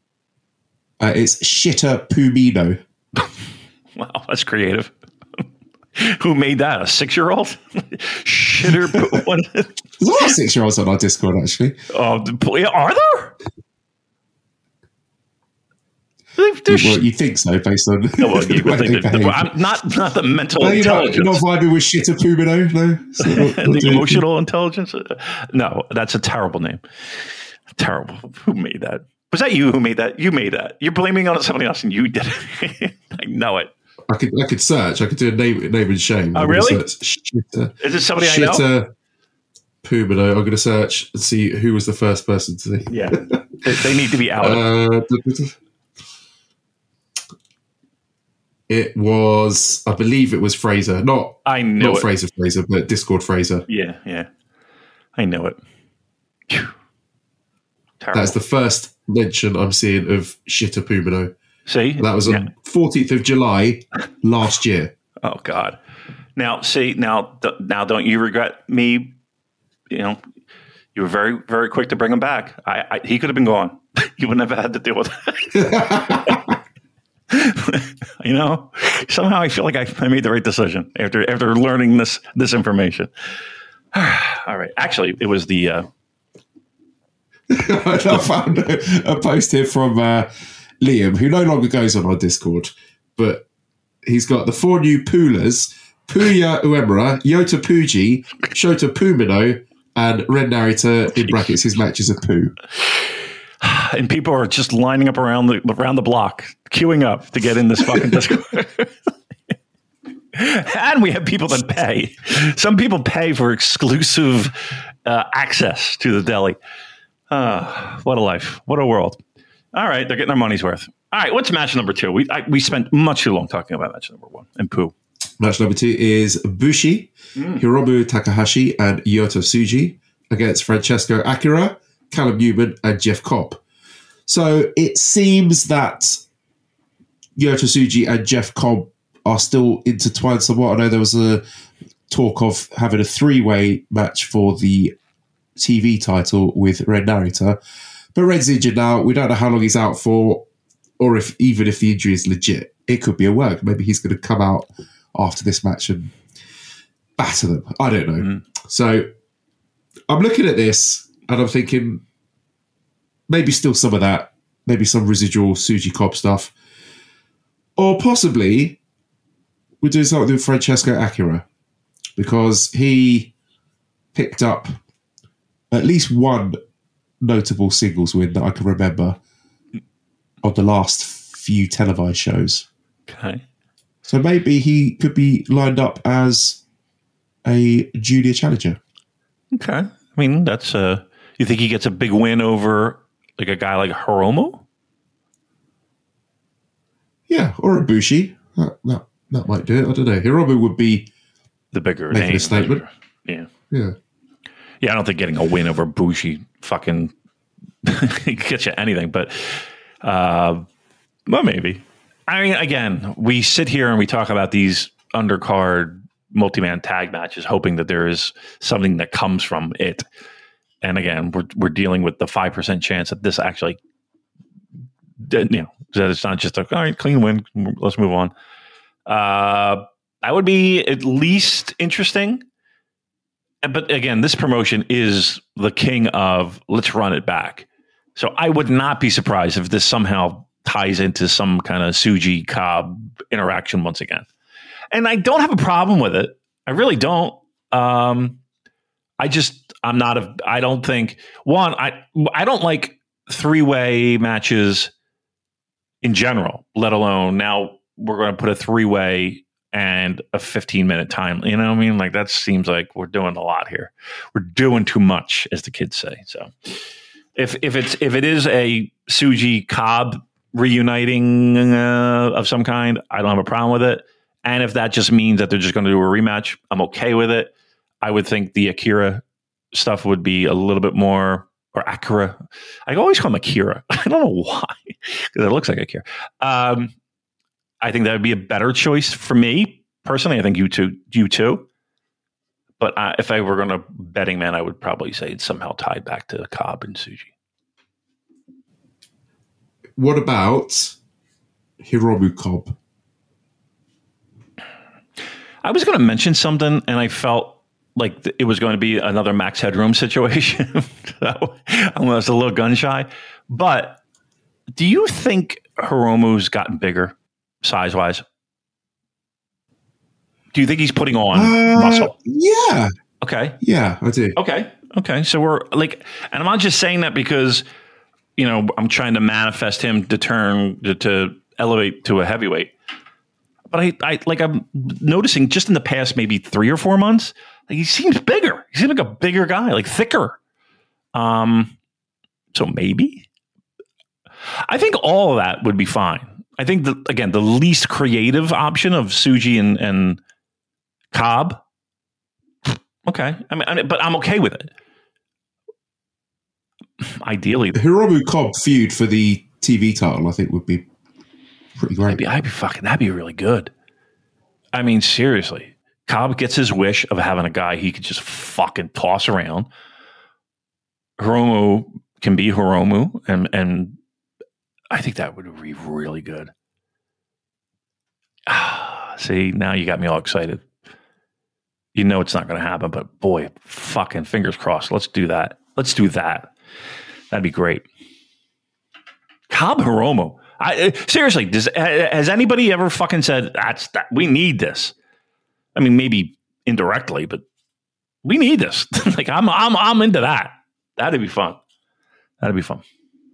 Speaker 3: Uh, it's Shitter Pumino.
Speaker 4: Wow, that's creative. Who made that? A six-year-old? Shitter. What?
Speaker 3: There's a lot of six-year-olds on our Discord, actually.
Speaker 4: Oh, are there?
Speaker 3: Well, you think so, based on
Speaker 4: no, well, you would think that, the, I'm not not the mental
Speaker 3: no, you're
Speaker 4: intelligence.
Speaker 3: Not, you're not vibing with Shitter Pumino, no? Not, not
Speaker 4: the emotional intelligence? No, that's a terrible name. Terrible. Who made that? Was that you who made that? You made that. You're blaming on somebody else, and you did it. I know it.
Speaker 3: I could I could search. I could do a name name and shame.
Speaker 4: Oh, really?
Speaker 3: Shitter,
Speaker 4: Is it somebody
Speaker 3: Shitter
Speaker 4: I know?
Speaker 3: Pumino. I'm going to search and see who was the first person to.
Speaker 4: Yeah, they, they need to be out.
Speaker 3: Uh, it was, I believe, it was Fraser. Not
Speaker 4: I know
Speaker 3: not
Speaker 4: it.
Speaker 3: Fraser Fraser, but Discord Fraser.
Speaker 4: Yeah, yeah, I know it. Whew. Terrible.
Speaker 3: That's the first mention I'm seeing of Shitter Pumino.
Speaker 4: See,
Speaker 3: that was on yeah. fourteenth of July last year.
Speaker 4: Oh God! Now, see, now, now, don't you regret me? You know, you were very, very quick to bring him back. I, I he could have been gone. You wouldn't have had to deal with it. You know, somehow I feel like I, I made the right decision after after learning this this information. All right, actually, it was the. Uh,
Speaker 3: I found a, a post here from uh, Liam, who no longer goes on our Discord, but he's got the four new Poolas, Puya Uemura, Yota Puji, Shota Pumino, and Ren Narita, in brackets, his matches are poo.
Speaker 4: And people are just lining up around the around the block, queuing up to get in this fucking Discord. And we have people that pay. Some people pay for exclusive uh, access to the deli. Uh, what a life. What a world. All right, they're getting their money's worth. All right, what's match number two? We I, we spent much too long talking about match number one and poo.
Speaker 3: Match number two is Bushi, mm. Hiromu Takahashi, and Yota Tsuji against Francesco Akira, Callum Newman, and Jeff Cobb. So it seems that Yota Tsuji and Jeff Cobb are still intertwined somewhat. I know there was a talk of having a three-way match for the T V title with Ren Narita. But Ren's injured now. We don't know how long he's out for, or if even if the injury is legit. It could be a work. Maybe he's going to come out after this match and batter them. I don't know. Mm. So I'm looking at this and I'm thinking maybe still some of that, maybe some residual Tsuji Cobb stuff. Or possibly we're doing something with Francesco Akira because he picked up at least one notable singles win that I can remember of the last few televised shows.
Speaker 4: Okay.
Speaker 3: So maybe he could be lined up as a junior challenger.
Speaker 4: Okay. I mean, that's uh you think he gets a big win over like a guy like Hiromu?
Speaker 3: Yeah, or Ibushi. That, that that might do it. I don't know. Hiromu would be
Speaker 4: the bigger
Speaker 3: making
Speaker 4: name.
Speaker 3: a statement.
Speaker 4: Yeah.
Speaker 3: Yeah.
Speaker 4: Yeah, I don't think getting a win over Bushi fucking gets you anything, but uh, well, maybe. I mean, again, we sit here and we talk about these undercard multi-man tag matches, hoping that there is something that comes from it. And again, we're we're dealing with the five percent chance that this actually, you know, that it's not just a all right, clean win. Let's move on. Uh, that would be at least interesting. But again, this promotion is the king of let's run it back. So I would not be surprised if this somehow ties into some kind of Tsuji Cobb interaction once again. And I don't have a problem with it. I really don't. Um, I just, I'm not a, I don't think, one, I, I don't like three-way matches in general, let alone now we're going to put a three-way and a fifteen minute time. You know what I mean? Like that seems like we're doing a lot here. We're doing too much, as the kids say. So if if it's if it is a Tsuji Cobb reuniting uh, of some kind, I don't have a problem with it. And if that just means that they're just going to do a rematch, I'm okay with it. I would think the Akira stuff would be a little bit more, or Akira. I always call him Akira. I don't know why, because it looks like Akira. Um, I think that would be a better choice for me personally. I think you too, you too. But uh, if I were going to betting man, I would probably say it's somehow tied back to Cobb and Tsuji.
Speaker 3: What about Hiromu Cobb?
Speaker 4: I was going to mention something, and I felt like it was going to be another Max Headroom situation. So I was a little gun shy. But do you think Hiromu's gotten bigger? Size-wise, do you think he's putting on uh, muscle?
Speaker 3: Yeah.
Speaker 4: Okay.
Speaker 3: Yeah, I do.
Speaker 4: Okay. Okay. So we're like, and I'm not just saying that because, you know, I'm trying to manifest him to turn to, to elevate to a heavyweight. But I, I like I'm noticing just in the past maybe three or four months, like he seems bigger. He seems like a bigger guy, like thicker. Um. So maybe I think all of that would be fine. I think, the, again, the least creative option of Tsuji and, and Cobb, okay. I mean, I, but I'm okay with it. Ideally.
Speaker 3: The Hiromu Cobb feud for the T V title, I think, would be pretty great.
Speaker 4: I'd be, I'd be fucking, that'd be really good. I mean, seriously. Cobb gets his wish of having a guy he could just fucking toss around. Hiromu can be Hiromu, and and I think that would be really good. Ah, see, now you got me all excited. You know it's not going to happen, but boy, fucking fingers crossed. Let's do that. Let's do that. That'd be great. Cobb Hiromu. I, seriously, does, has anybody ever fucking said, that's that, we need this? I mean, maybe indirectly, but we need this. Like I'm, I'm, I'm into that. That'd be fun. That'd be fun.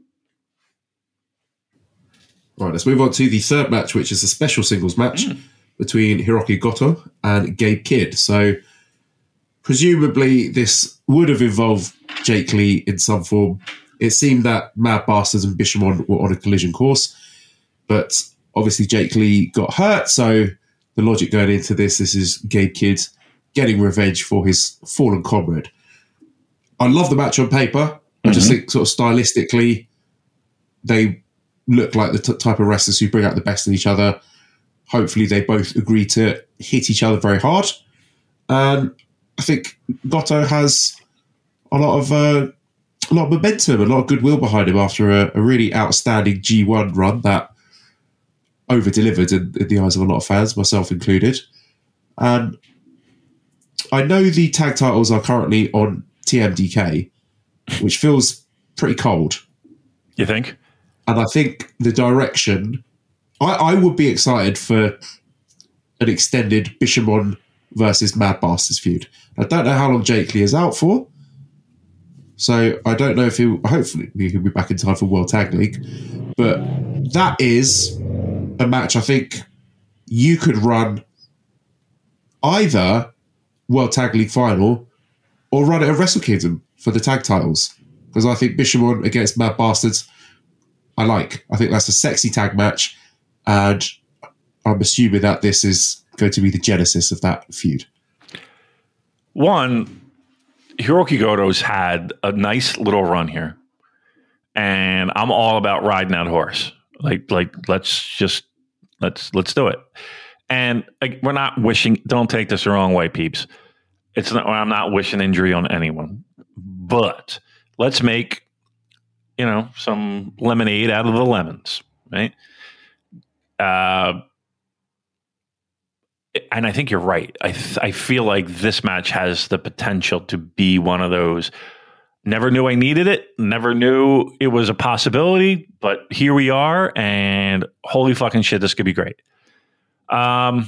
Speaker 3: All right, let's move on to the third match, which is a special singles match mm. between Hiroki Goto and Gabe Kidd. So presumably this would have involved Jake Lee in some form. It seemed that Mad Bastards and Bishamon were on a collision course, but obviously Jake Lee got hurt, so the logic going into this, this is Gabe Kidd getting revenge for his fallen comrade. I love the match on paper. Mm-hmm. I just think sort of stylistically, they look like the t- type of wrestlers who bring out the best in each other. Hopefully they both agree to hit each other very hard. And I think Goto has a lot of uh, a lot of momentum, a lot of goodwill behind him after a, a really outstanding G one run that over-delivered in, in the eyes of a lot of fans, myself included. And I know the tag titles are currently on T M D K, which feels pretty cold.
Speaker 4: You think?
Speaker 3: And I think the direction... I, I would be excited for an extended Bishamon versus Mad Bastards feud. I don't know how long Jake Lee is out for, so I don't know if he... Hopefully he can be back in time for World Tag League. But that is a match I think you could run either World Tag League final or run it at Wrestle Kingdom for the tag titles. Because I think Bishamon against Mad Bastards, I like. I think that's a sexy tag match, and I'm assuming that this is going to be the genesis of that feud.
Speaker 4: One, Hiroki Goto's had a nice little run here, and I'm all about riding that horse. Like, like let's just let's let's do it. And like, we're not wishing. Don't take this the wrong way, peeps. It's not. I'm not wishing injury on anyone, but let's make, you know, some lemonade out of the lemons, right? Uh, and I think you're right. I th- I feel like this match has the potential to be one of those. Never knew I needed it. Never knew it was a possibility, but here we are, and holy fucking shit, this could be great. Um,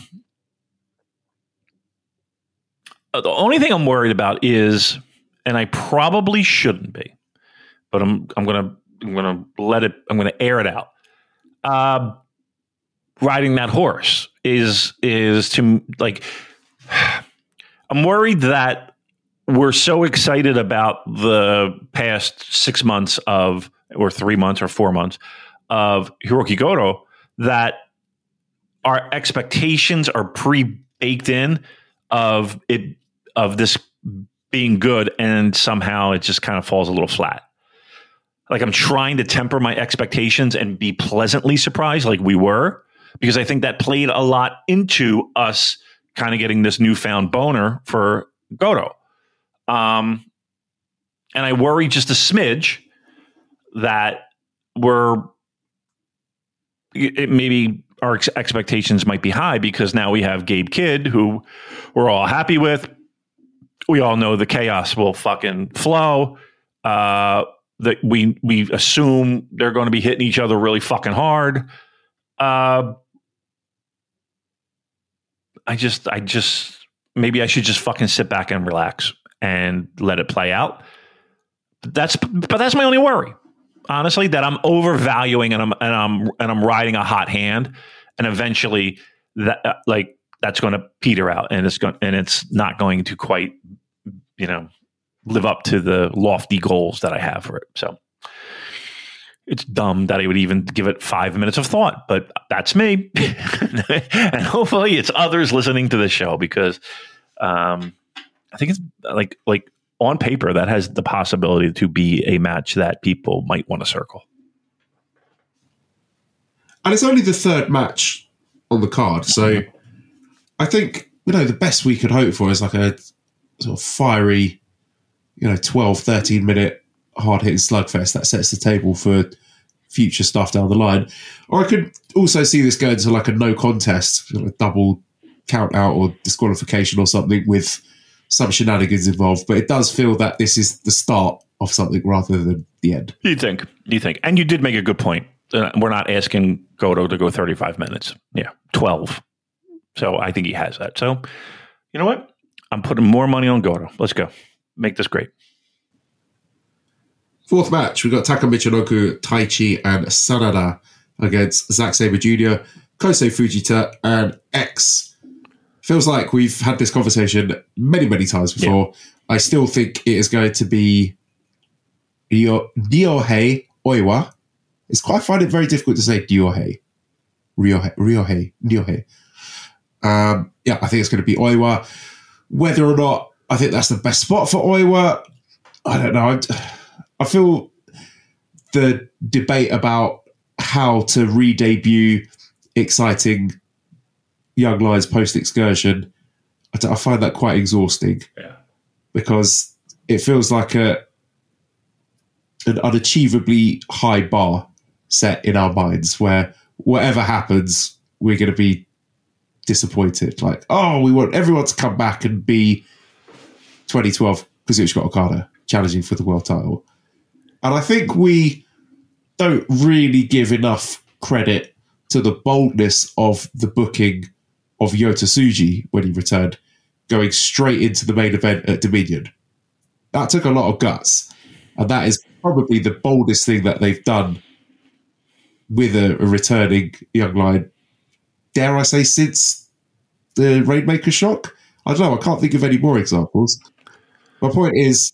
Speaker 4: the only thing I'm worried about is, and I probably shouldn't be, but I'm I'm gonna I'm gonna let it I'm gonna air it out. Uh, riding that horse is is to like. I'm worried that we're so excited about the past six months of, or three months or four months of Hiroki Goto that our expectations are pre-baked in of it, of this being good, and somehow it just kind of falls a little flat. Like, I'm trying to temper my expectations and be pleasantly surprised like we were, because I think that played a lot into us kind of getting this newfound boner for Goto. Um, and I worry just a smidge that we're, it, maybe our ex- expectations might be high because now we have Gabe Kidd, who we're all happy with. We all know the chaos will fucking flow. Uh, that we we assume they're going to be hitting each other really fucking hard. Uh, I just, I just, maybe I should just fucking sit back and relax and let it play out. But that's, but that's my only worry, honestly, that I'm overvaluing and I'm and I'm and I'm riding a hot hand, and eventually that uh, like that's going to peter out, and it's going and it's not going to quite, you know, live up to the lofty goals that I have for it. So it's dumb that I would even give it five minutes of thought, but that's me. And hopefully it's others listening to the show, because um, I think it's like, like on paper, that has the possibility to be a match that people might want to circle.
Speaker 3: And it's only the third match on the card. So I think, you know, the best we could hope for is like a sort of fiery, you know, twelve, thirteen minute hard-hitting slugfest that sets the table for future stuff down the line. Or I could also see this going to like a no contest, a double count out or disqualification or something with some shenanigans involved. But it does feel that this is the start of something rather than the end.
Speaker 4: You think? You think? And you did make a good point. Uh, we're not asking Goto to go thirty-five minutes. Yeah, twelve. So I think he has that. So You know what? I'm putting more money on Goto. Let's go. Make this great.
Speaker 3: Fourth match, we've got Taka Michinoku, Taichi, and Sanada against Zack Sabre Junior, Kosei Fujita, and X. Feels like we've had this conversation many, many times before. Yeah. I still think it is going to be Ryo, Ryohei Oiwa. It's quite, I find it very difficult to say Ryohei. Ryohei. Ryohei. Ryohei. Um, yeah, I think it's going to be Oiwa. Whether or not I think that's the best spot for Oiwa, I don't know. I, I feel the debate about how to re-debut exciting young lions post-excursion, I, I find that quite exhausting.
Speaker 4: Yeah.
Speaker 3: Because it feels like a an unachievably high bar set in our minds where whatever happens, we're going to be disappointed. Like, oh, we want everyone to come back and be twenty twelve Kazuchika Okada challenging for the world title. And I think we don't really give enough credit to the boldness of the booking of Yota Tsuji when he returned, going straight into the main event at Dominion. That took a lot of guts. And that is probably the boldest thing that they've done with a, a returning young lion, dare I say, since the Rainmaker shock? I don't know. I can't think of any more examples. My point is,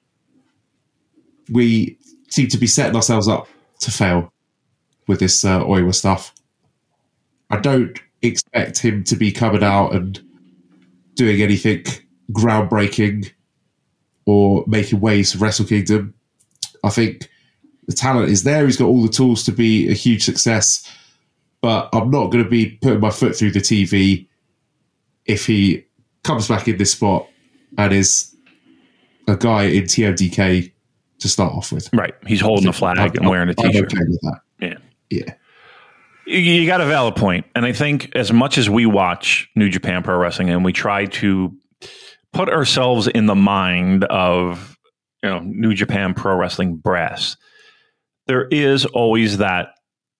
Speaker 3: we seem to be setting ourselves up to fail with this uh, Oiwa stuff. I don't expect him to be coming out and doing anything groundbreaking or making waves for Wrestle Kingdom. I think the talent is there. He's got all the tools to be a huge success, but I'm not going to be putting my foot through the T V if he comes back in this spot and is a guy in T M D K to start off with.
Speaker 4: Right. He's holding a flag I'm, and wearing a T-shirt.
Speaker 3: I'm okay with that.
Speaker 4: Yeah.
Speaker 3: Yeah.
Speaker 4: You got a valid point. And I think as much as we watch New Japan Pro Wrestling and we try to put ourselves in the mind of, you know, New Japan Pro Wrestling brass, there is always that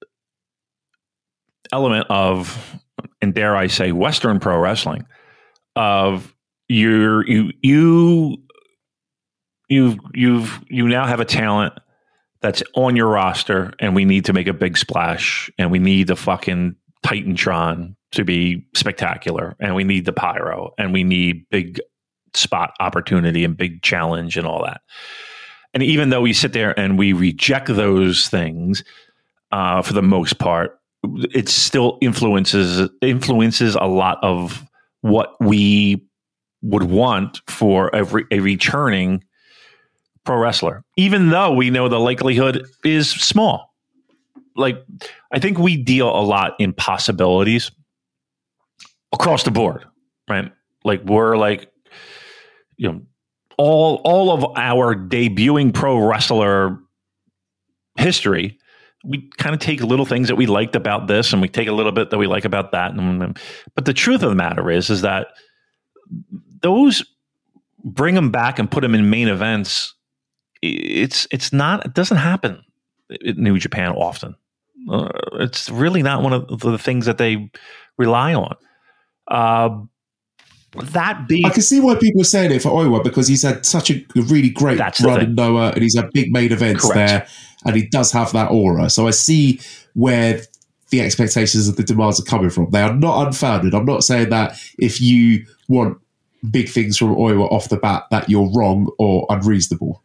Speaker 4: element of, and dare I say, Western pro wrestling, of you're, you you you've you've you now have a talent that's on your roster, and we need to make a big splash, and we need the fucking Titantron to be spectacular, and we need the pyro, and we need big spot opportunity and big challenge and all that. And even though we sit there and we reject those things, uh, for the most part, it still influences influences a lot of what we would want for a, re- a returning pro wrestler, even though we know the likelihood is small. Like, I think we deal a lot in possibilities across the board, right? Like, we're like, you know, all all of our debuting pro wrestler history, we kind of take little things that we liked about this, and we take a little bit that we like about that. And, but the truth of the matter is, is that those, bring them back and put them in main events, it's it's not, it doesn't happen in New Japan often. Uh, it's really not one of the things that they rely on. Uh, that being,
Speaker 3: I can see why people are saying it for Oiwa, because he's had such a really great run in Noah, and he's had big main events Correct. there, and he does have that aura. So I see where the expectations of the demands are coming from. They are not unfounded. I'm not saying that if you want big things from Oiwa off the bat that you're wrong or unreasonable.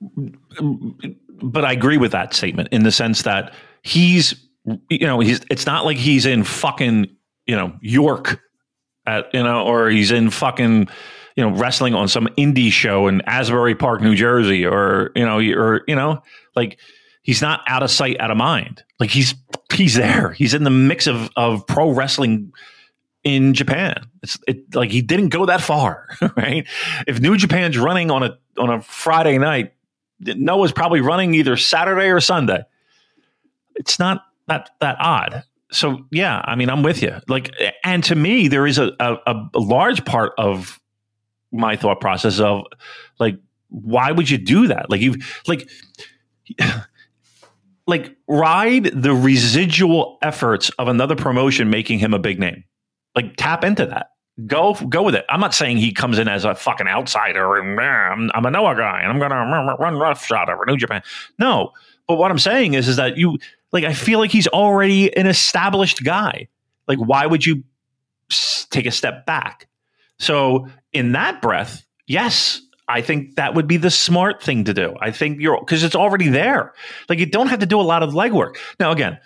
Speaker 4: But I agree with that statement in the sense that he's, you know, he's, it's not like he's in fucking, you know, York at, you know, or he's in fucking, you know, wrestling on some indie show in Asbury Park, New Jersey, or, you know, or, you know, like, he's not out of sight, out of mind. Like, he's, he's there. He's in the mix of, of pro wrestling in Japan. It's it, like, he didn't go that far, right? If New Japan's running on a, on a Friday night, Noah's probably running either Saturday or Sunday. It's not that that odd. So yeah, I mean, I'm with you. Like, and to me, there is a, a, a large part of my thought process of, like, why would you do that? Like, you like, like ride the residual efforts of another promotion making him a big name. Like, tap into that. Go go with it. I'm not saying he comes in as a fucking outsider and I'm, I'm a Noah guy and I'm going to run roughshod over New Japan. No, but what I'm saying is, is that you like. I feel like he's already an established guy. Like, why would you s- take a step back? So, in that breath, yes, I think that would be the smart thing to do. I think you're because it's already there. Like, you don't have to do a lot of legwork. Now, again,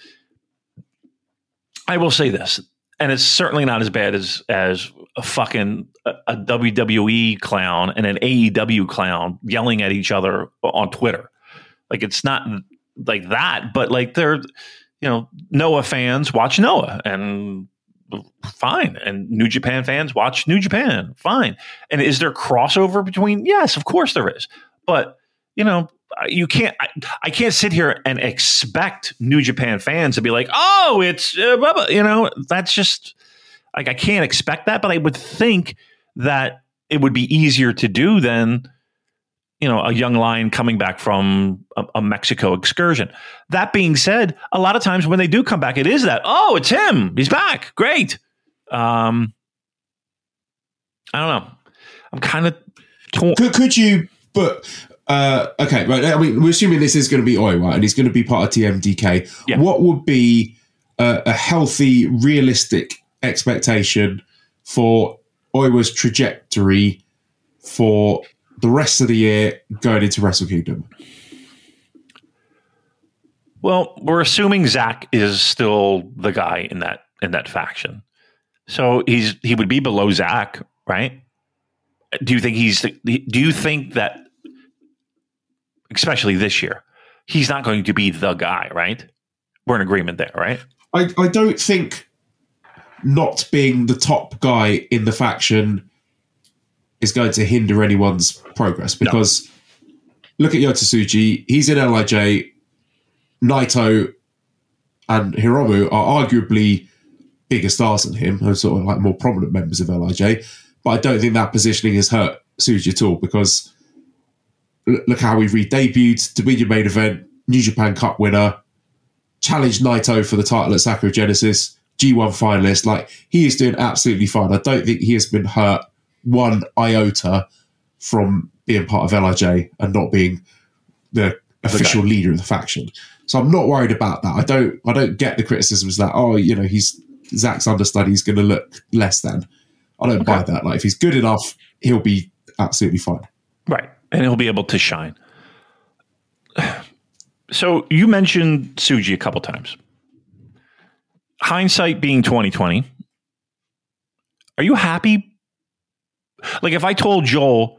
Speaker 4: I will say this. And it's certainly not as bad as as a fucking a, a W W E clown and an A E W clown yelling at each other on Twitter. Like, it's not like that, but like they're, you know, Noah fans watch Noah and fine. And New Japan fans watch New Japan. Fine. And is there crossover between? Yes, of course there is. But, you know, you can't, I, I can't sit here and expect New Japan fans to be like, oh, it's, uh, blah, blah. You know, that's just like, I can't expect that, but I would think that it would be easier to do than, you know, a young lion coming back from a, a Mexico excursion. That being said, a lot of times when they do come back, it is that, oh, it's him. He's back. Great. Um, I don't know. I'm kind of torn.
Speaker 3: Could, could you, but, Uh, okay, right. I mean, we're assuming this is going to be Oiwa and he's going to be part of T M D K.
Speaker 4: Yeah.
Speaker 3: What would be a, a healthy, realistic expectation for Oiwa's trajectory for the rest of the year going into Wrestle Kingdom?
Speaker 4: Well, we're assuming Zach is still the guy in that in that faction, so he's he would be below Zach, right? Do you think he's? Do you think that? Especially this year, he's not going to be the guy, right? We're in agreement there, right?
Speaker 3: I, I don't think not being the top guy in the faction is going to hinder anyone's progress because no. Look at Yota Tsuji. He's in L I J. Naito and Hiromu are arguably bigger stars than him, and sort of like more prominent members of L I J. But I don't think that positioning has hurt Tsuji at all because look how he re-debuted, Dominion main event, New Japan Cup winner, challenged Naito for the title at Sakura Genesis, G one finalist. Like, he is doing absolutely fine. I don't think he has been hurt one iota from being part of L I J and not being the official okay. leader of the faction. So I'm not worried about that. I don't I don't get the criticisms that, oh, you know, he's Zach's understudy, he's going to look less than. I don't okay. buy that. Like, if he's good enough, he'll be absolutely fine.
Speaker 4: Right. And he'll be able to shine. So you mentioned Tsuji a couple times. Hindsight being twenty twenty. Are you happy? Like, if I told Joel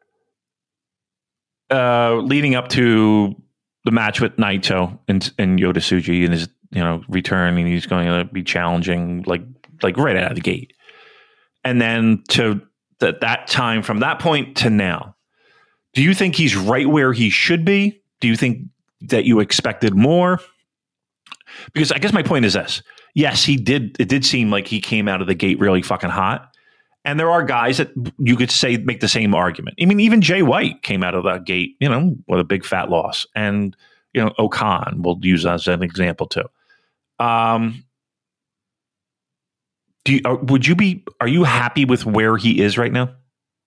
Speaker 4: uh, leading up to the match with Naito and, and Yota Tsuji and his, you know, return, and he's going to be challenging like like right out of the gate, and then to that that time from that point to now. Do you think he's right where he should be? Do you think that you expected more? Because I guess my point is this. Yes, he did. It did seem like he came out of the gate really fucking hot. And there are guys that you could say make the same argument. I mean, even Jay White came out of that gate, you know, with a big fat loss. And, you know, Okan we'll use as an example too. Um, do you, would you be, are you happy with where he is right now?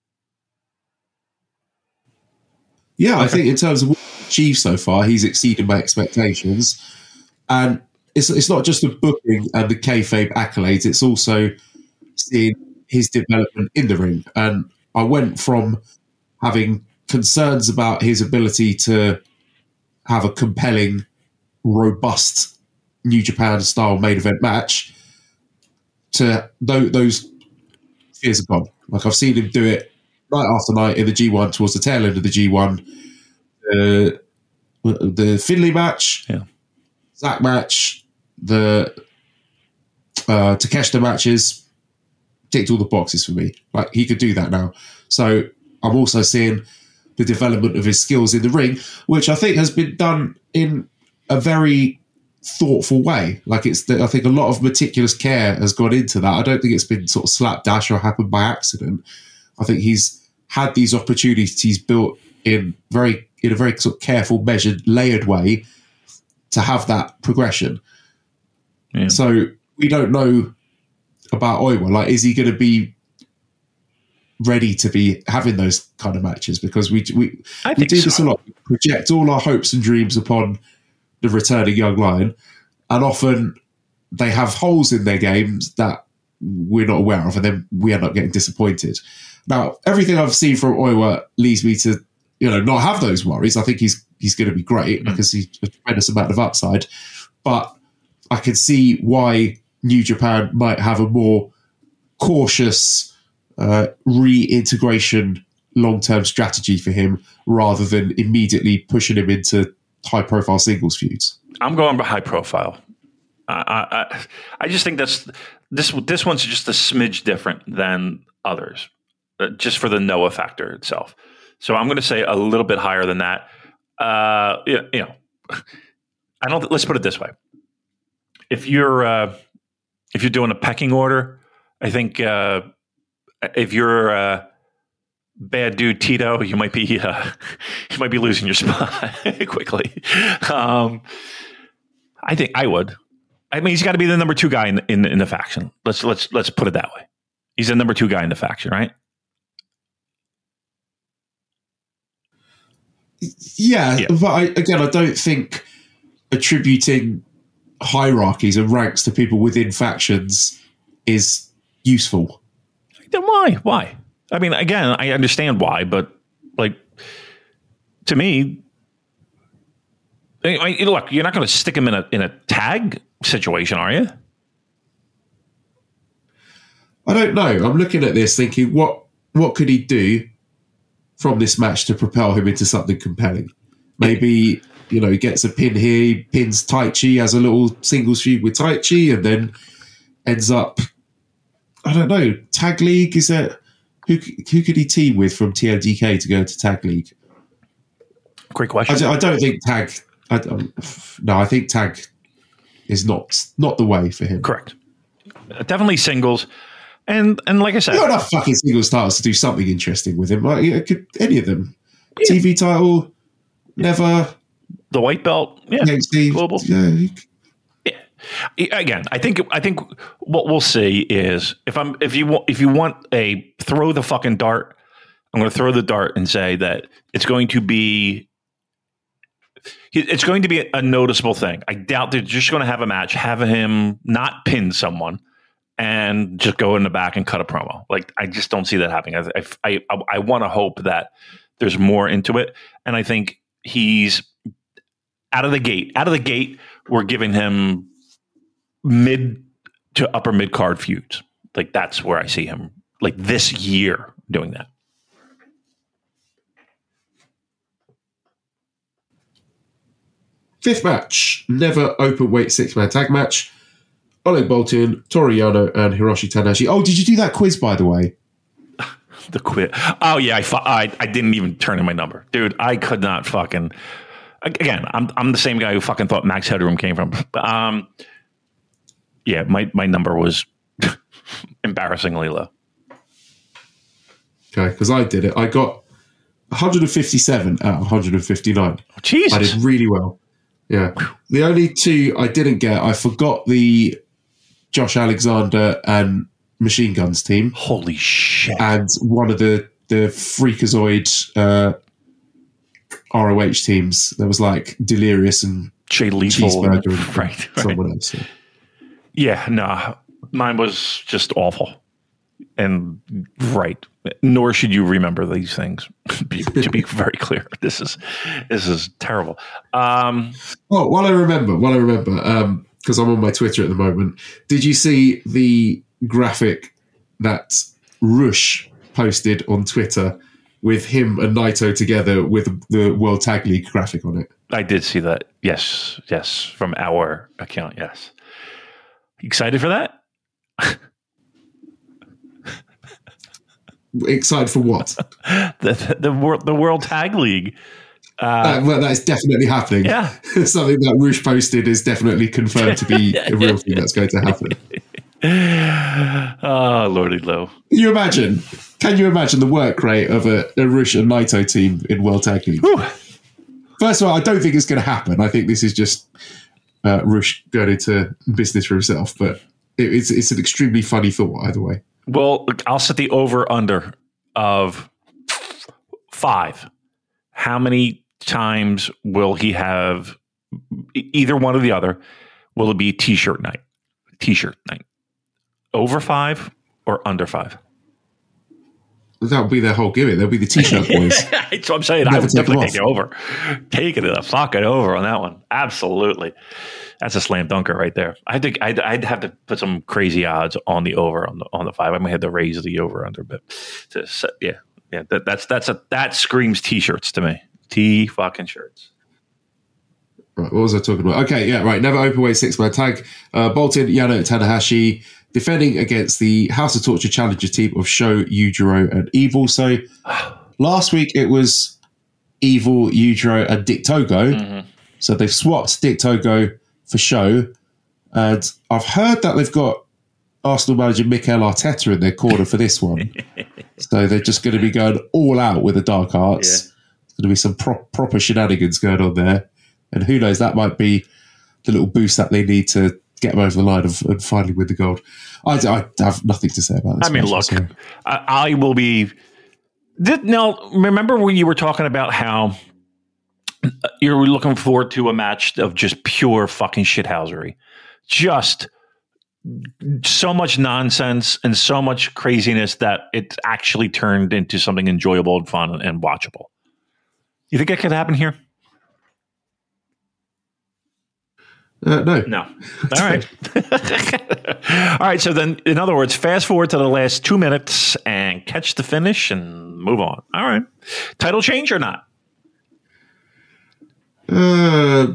Speaker 3: Yeah, okay. I think in terms of what he's achieved so far, he's exceeded my expectations. And it's it's not just the booking and the kayfabe accolades, it's also seeing his development in the ring. And I went from having concerns about his ability to have a compelling, robust New Japan-style main event match to th- those fears are gone. Like, I've seen him do it night after night in the G one, towards the tail end of the G one. Uh, the Finlay match,
Speaker 4: yeah.
Speaker 3: Zach match, the uh, Takeshita matches, ticked all the boxes for me. Like, he could do that now. So I'm also seeing the development of his skills in the ring, which I think has been done in a very thoughtful way. Like, it's, the, I think a lot of meticulous care has gone into that. I don't think it's been sort of slapdash or happened by accident. I think he's had these opportunities built in very in a very sort of careful, measured, layered way to have that progression. Yeah. So we don't know about Oiwa. Like, is he going to be ready to be having those kind of matches because we we,
Speaker 4: I
Speaker 3: we
Speaker 4: think
Speaker 3: do
Speaker 4: so.
Speaker 3: this a lot. We project all our hopes and dreams upon the returning young lion, and often they have holes in their games that we're not aware of, and then we end up getting disappointed. Now, everything I've seen from Oiwa leads me to, you know, not have those worries. I think he's he's going to be great
Speaker 4: Mm.
Speaker 3: because he's a tremendous amount of upside, but I can see why New Japan might have a more cautious uh, reintegration long-term strategy for him rather than immediately pushing him into high-profile singles feuds.
Speaker 4: I'm going by high profile. I, I I just think that's this this one's just a smidge different than others, uh, just for the Noah factor itself. So I'm going to say a little bit higher than that. Uh, you, you know, I don't. Let's put it this way: if you're uh, if you're doing a pecking order, I think uh, if you're uh, bad dude Tito, you might be uh, you might be losing your spot quickly. Um, I think I would. I mean, he's got to be the number two guy in, in in the faction. Let's let's let's put it that way. He's the number two guy in the faction, right?
Speaker 3: Yeah,
Speaker 4: Yeah.
Speaker 3: but I, again, I don't think attributing hierarchies and ranks to people within factions is useful.
Speaker 4: Then why? Why? I mean, again, I understand why, but like to me, I mean, look, you're not going to stick him in a in a tag situation, are you?
Speaker 3: I don't know. I'm looking at this thinking, what what could he do from this match to propel him into something compelling? Maybe, you know, he gets a pin here, he pins Taichi, has a little singles feud with Taichi, and then ends up, I don't know, Tag League? Is that, who, who could he team with from T M D K to go into Tag League?
Speaker 4: Great
Speaker 3: I,
Speaker 4: question.
Speaker 3: don't- I don't think Tag, I, um, no, I think Tag is not not the way for him.
Speaker 4: Correct. Uh, Definitely singles. And and like I said,
Speaker 3: You got enough fucking singles titles to do something interesting with him. Like, you know, could, any of them. T V title, never,
Speaker 4: the white belt, yeah,
Speaker 3: N X T,
Speaker 4: global.
Speaker 3: yeah, he-
Speaker 4: Again, I think I think what we'll see is if I'm if you want if you want a throw the fucking dart, I'm going to throw the dart and say that it's going to be it's going to be a noticeable thing. I doubt they're just going to have a match, have him not pin someone, and just go in the back and cut a promo. Like I just don't see that happening. I I I, I want to hope that there's more into it, and I think he's out of the gate. Out of the gate, we're giving him mid to upper mid card feuds. Like that's where I see him. Like this year doing that.
Speaker 3: Fifth match, never open weight six man tag match. Oleg Boltin, Toru Yano, and Hiroshi Tanahashi. Oh, did you do that quiz, by the way?
Speaker 4: The quit. Oh yeah, I, fu- I I didn't even turn in my number, dude. I could not fucking. Again, I'm I'm the same guy who fucking thought Max Headroom came from. Um, yeah, my my number was embarrassingly low.
Speaker 3: Okay, because I did it. I got one hundred fifty-seven out of one hundred fifty-nine.
Speaker 4: Jesus,
Speaker 3: I did really well. Yeah. The only two I didn't get, I forgot the Josh Alexander and Machine Guns team,
Speaker 4: holy shit!
Speaker 3: and one of the the Freakazoid uh, R O H teams. There was like Delirious and
Speaker 4: Jay Lethal,
Speaker 3: Cheeseburger and
Speaker 4: right, right.
Speaker 3: someone else. Yeah.
Speaker 4: Yeah, no, mine was just awful. And right, nor should you remember these things. Be- to be very clear, this is this is terrible. Um,
Speaker 3: Oh, while I remember, while I remember, because I'm on my Twitter at the moment, did you see the graphic that Rush posted on Twitter with him and Naito together with the World Tag League graphic on it?
Speaker 4: I did see that. Yes, yes, from our account. Yes, excited for that.
Speaker 3: Excited for what?
Speaker 4: the the, the world the World Tag League. Uh,
Speaker 3: Uh, well, that's definitely happening.
Speaker 4: yeah,
Speaker 3: Something that Rush posted is definitely confirmed to be a real thing that's going to happen.
Speaker 4: oh lordy low.
Speaker 3: Can you imagine? Can you imagine the work rate of a, a Rush and Naito team in World Tag League?
Speaker 4: Whew.
Speaker 3: First of all, I don't think it's going to happen. I think this is just uh, Rush going into business for himself. But it, it's it's an extremely funny thought either way.
Speaker 4: Well, I'll set the over under of five, how many times will he have either one or the other? Will it be t-shirt night? T-shirt night. Over five or under five?
Speaker 3: That would be their whole gimmick. They'll be the t-shirt boys.
Speaker 4: That's what I'm saying. I would definitely take it over. Taking it the fucking over on that one. Absolutely. That's a slam dunker right there. I think I'd, I'd have to put some crazy odds on the over on the on the five. I might have to raise the over under a bit. To set, yeah, yeah. That, that's that's a that screams t-shirts to me. T fucking shirts.
Speaker 3: Right, what was I talking about? Okay, yeah, right. Never openweight six-man tag. Uh, Boltin, Yano, Tanahashi defending against the House of Torture Challenger team of Sho, Yujiro, and Evil. So last week it was Evil, Yujiro, and Dick Togo. Mm-hmm. So they've swapped Dick Togo for Sho. And I've heard that they've got Arsenal manager Mikel Arteta in their corner for this one. So they're just going to be going all out with the Dark Arts. Yeah. There's going to be some pro- proper shenanigans going on there. And who knows, that might be the little boost that they need to get them over the line and, and finally win the gold. I, I have nothing to say about this.
Speaker 4: I mean, look, I, I will be... Did, now, remember when you were talking about how you're looking forward to a match of just pure fucking shithousery? Just so much nonsense and so much craziness that it actually turned into something enjoyable and fun and watchable. You think that could happen here?
Speaker 3: Uh, no.
Speaker 4: No. All right. All right. So then, in other words, fast forward to the last two minutes and catch the finish and move on. All right. Title change or not?
Speaker 3: Uh,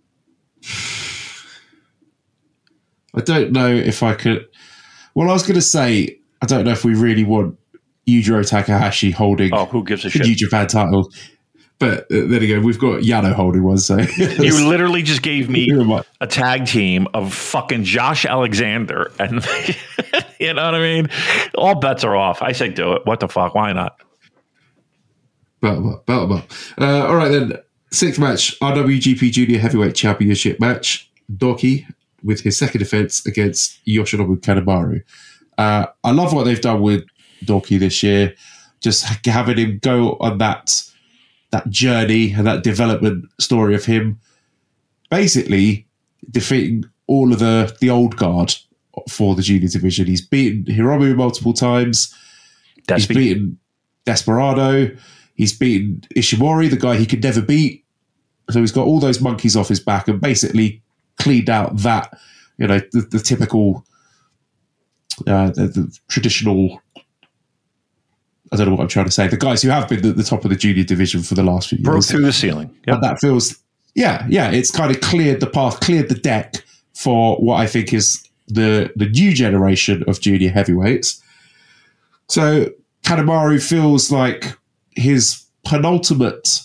Speaker 3: I don't know if I could. Well, I was going to say, I don't know if we really want Yujiro Takahashi holding
Speaker 4: oh, who gives a
Speaker 3: the
Speaker 4: shit?
Speaker 3: New Japan title. But uh, there you go. We've got Yano holding one. So
Speaker 4: you literally just gave me a tag team of fucking Josh Alexander, and you know what I mean. All bets are off. I say do it. What the fuck? Why not?
Speaker 3: Belt up, belt up. Uh, all right then. Sixth match: R W G P Junior Heavyweight Championship match. Doki with his second defense against Yoshinobu Kanemaru. Uh, I love what they've done with Doki this year. Just having him go on that. that journey and that development story of him basically defeating all of the, the old guard for the junior division. He's beaten Hiromu multiple times. Despy. He's beaten Desperado. He's beaten Ishimori, the guy he could never beat. So he's got all those monkeys off his back and basically cleaned out that, you know, the, the typical, uh, the, the traditional... I don't know what I'm trying to say. The guys who have been at the top of the junior division for the last few years.
Speaker 4: Broke through the ceiling.
Speaker 3: Yep. And that feels, yeah, yeah, it's kind of cleared the path, cleared the deck for what I think is the, the new generation of junior heavyweights. So Kanemaru feels like his penultimate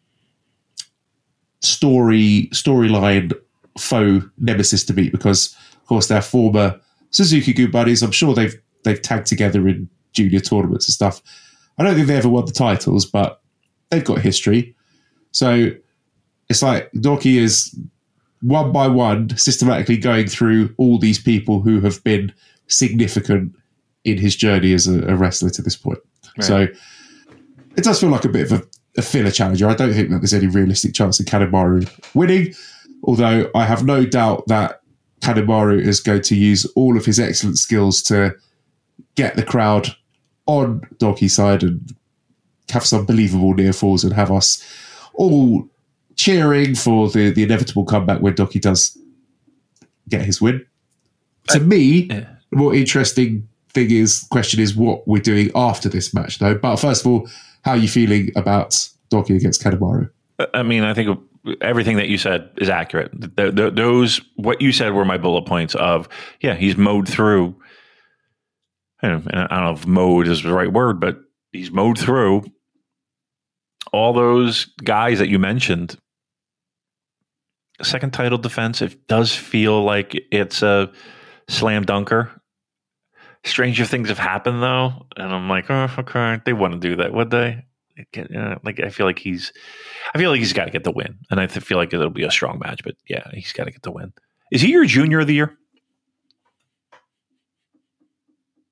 Speaker 3: story storyline foe nemesis to beat because, of course, they're former Suzuki-gun buddies. I'm sure they've they've tagged together in junior tournaments and stuff. I don't think they ever won the titles, but they've got history. So it's like Doki is one by one systematically going through all these people who have been significant in his journey as a, a wrestler to this point. Right. So it does feel like a bit of a, a filler challenger. I don't think that there's any realistic chance of Kanemaru winning, although I have no doubt that Kanemaru is going to use all of his excellent skills to get the crowd on Doki's side and have some believable near falls and have us all cheering for the, the inevitable comeback when Doki does get his win. To me, yeah. The more interesting thing is question is what we're doing after this match, though. But first of all, how are you feeling about Doki against Kanemaru?
Speaker 4: I mean, I think everything that you said is accurate. The, the, those what you said were my bullet points of, yeah, he's mowed through. I don't know if mode is the right word, but he's mowed through all those guys that you mentioned. Second title defense, it does feel like it's a slam dunker. Stranger things have happened, though, and I'm like, oh, okay, they want to do that, would they? Like, I feel like he's, I feel like he's got to get the win, and I feel like it'll be a strong match. But yeah, he's got to get the win. Is he your junior of the year?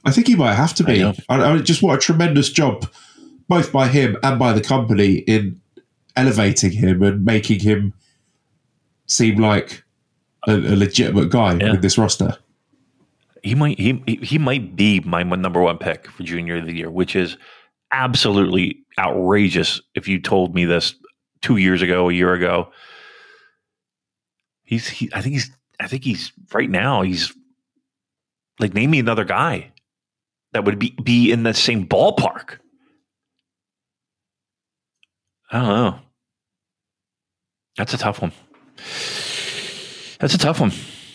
Speaker 3: I think he might have to be.
Speaker 4: I,
Speaker 3: I, I just what a tremendous job, both by him and by the company, in elevating him and making him seem like a, a legitimate guy
Speaker 4: yeah.
Speaker 3: with this roster.
Speaker 4: He might he he might be my number one pick for Junior of the Year, which is absolutely outrageous. If you told me this two years ago, a year ago, he's he, I think he's I think he's right now he's like, name me another guy that would be be in the same ballpark. I don't know. That's a tough one. That's a tough one.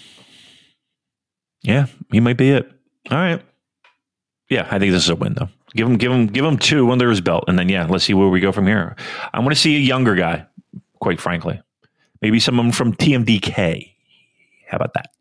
Speaker 4: Yeah, he might be it. All right. Yeah, I think this is a win, though. Give him, give him, give him two under his belt, and then yeah, let's see where we go from here. I want to see a younger guy, quite frankly. Maybe someone from T M D K. How about that?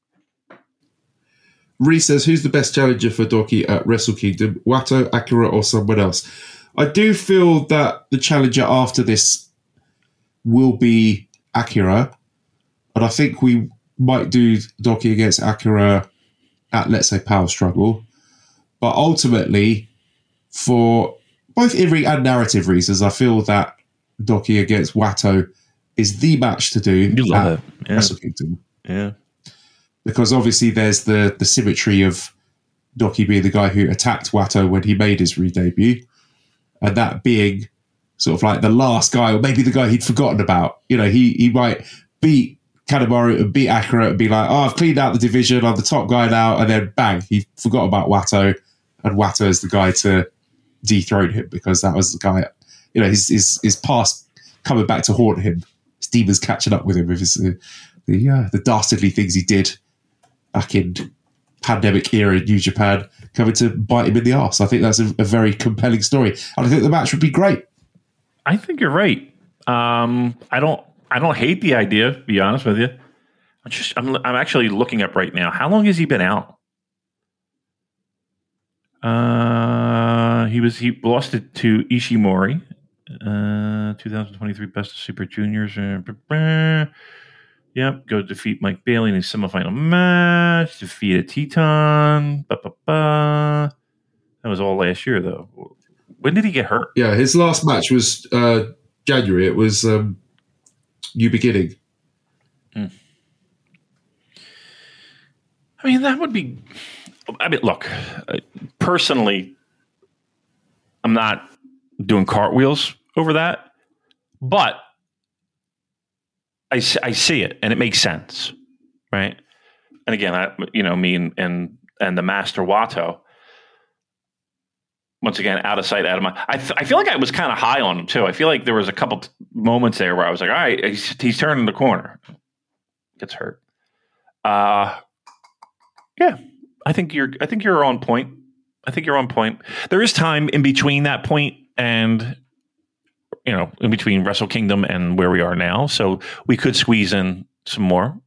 Speaker 3: Ree says, who's the best challenger for Doki at Wrestle Kingdom? Wato, Akira, or someone else? I do feel that the challenger after this will be Akira. And I think we might do Doki against Akira at, let's say, Power Struggle. But ultimately, for both in-ring and narrative reasons, I feel that Doki against Wato is the match to do
Speaker 4: you love
Speaker 3: at
Speaker 4: it. Yeah.
Speaker 3: Wrestle Kingdom.
Speaker 4: Yeah.
Speaker 3: Because obviously there's the, the symmetry of Doki being the guy who attacked Wato when he made his re-debut, and that being sort of like the last guy, or maybe the guy he'd forgotten about. You know, he he might beat Kanemaru and beat Akira and be like, oh, I've cleaned out the division, I'm the top guy now, and then bang, he forgot about Wato, and Wato is the guy to dethrone him because that was the guy, you know, his his, his past coming back to haunt him. His demons catching up with him with his, uh, the uh, the dastardly things he did back in pandemic era in New Japan, coming to bite him in the arse. I think that's a, a very compelling story, and I think the match would be great.
Speaker 4: I think you're right. Um, I don't. I don't hate the idea. To be honest with you, I'm just. I'm. I'm actually looking up right now. How long has he been out? Uh, he was. He lost it to Ishimori. Uh, twenty twenty-three Best of Super Juniors. Uh, Yep, go defeat Mike Bailey in his semifinal match. Defeated Teton. Ba, ba, ba. That was all last year, though. When did he get hurt?
Speaker 3: Yeah, his last match was uh, January. It was um, New Beginning.
Speaker 4: Mm. I mean, that would be... I mean, look, personally, I'm not doing cartwheels over that, but I, I see it, and it makes sense, right? And again, I, you know, me and, and, and the Master Wato, once again, out of sight, out of mind. I, th- I feel like I was kind of high on him, too. I feel like there was a couple t- moments there where I was like, all right, he's, he's turning the corner. Gets hurt. Uh, yeah, I think you're I think you're on point. I think you're on point. There is time in between that point and... you know, in between Wrestle Kingdom and where we are now. So we could squeeze in some more.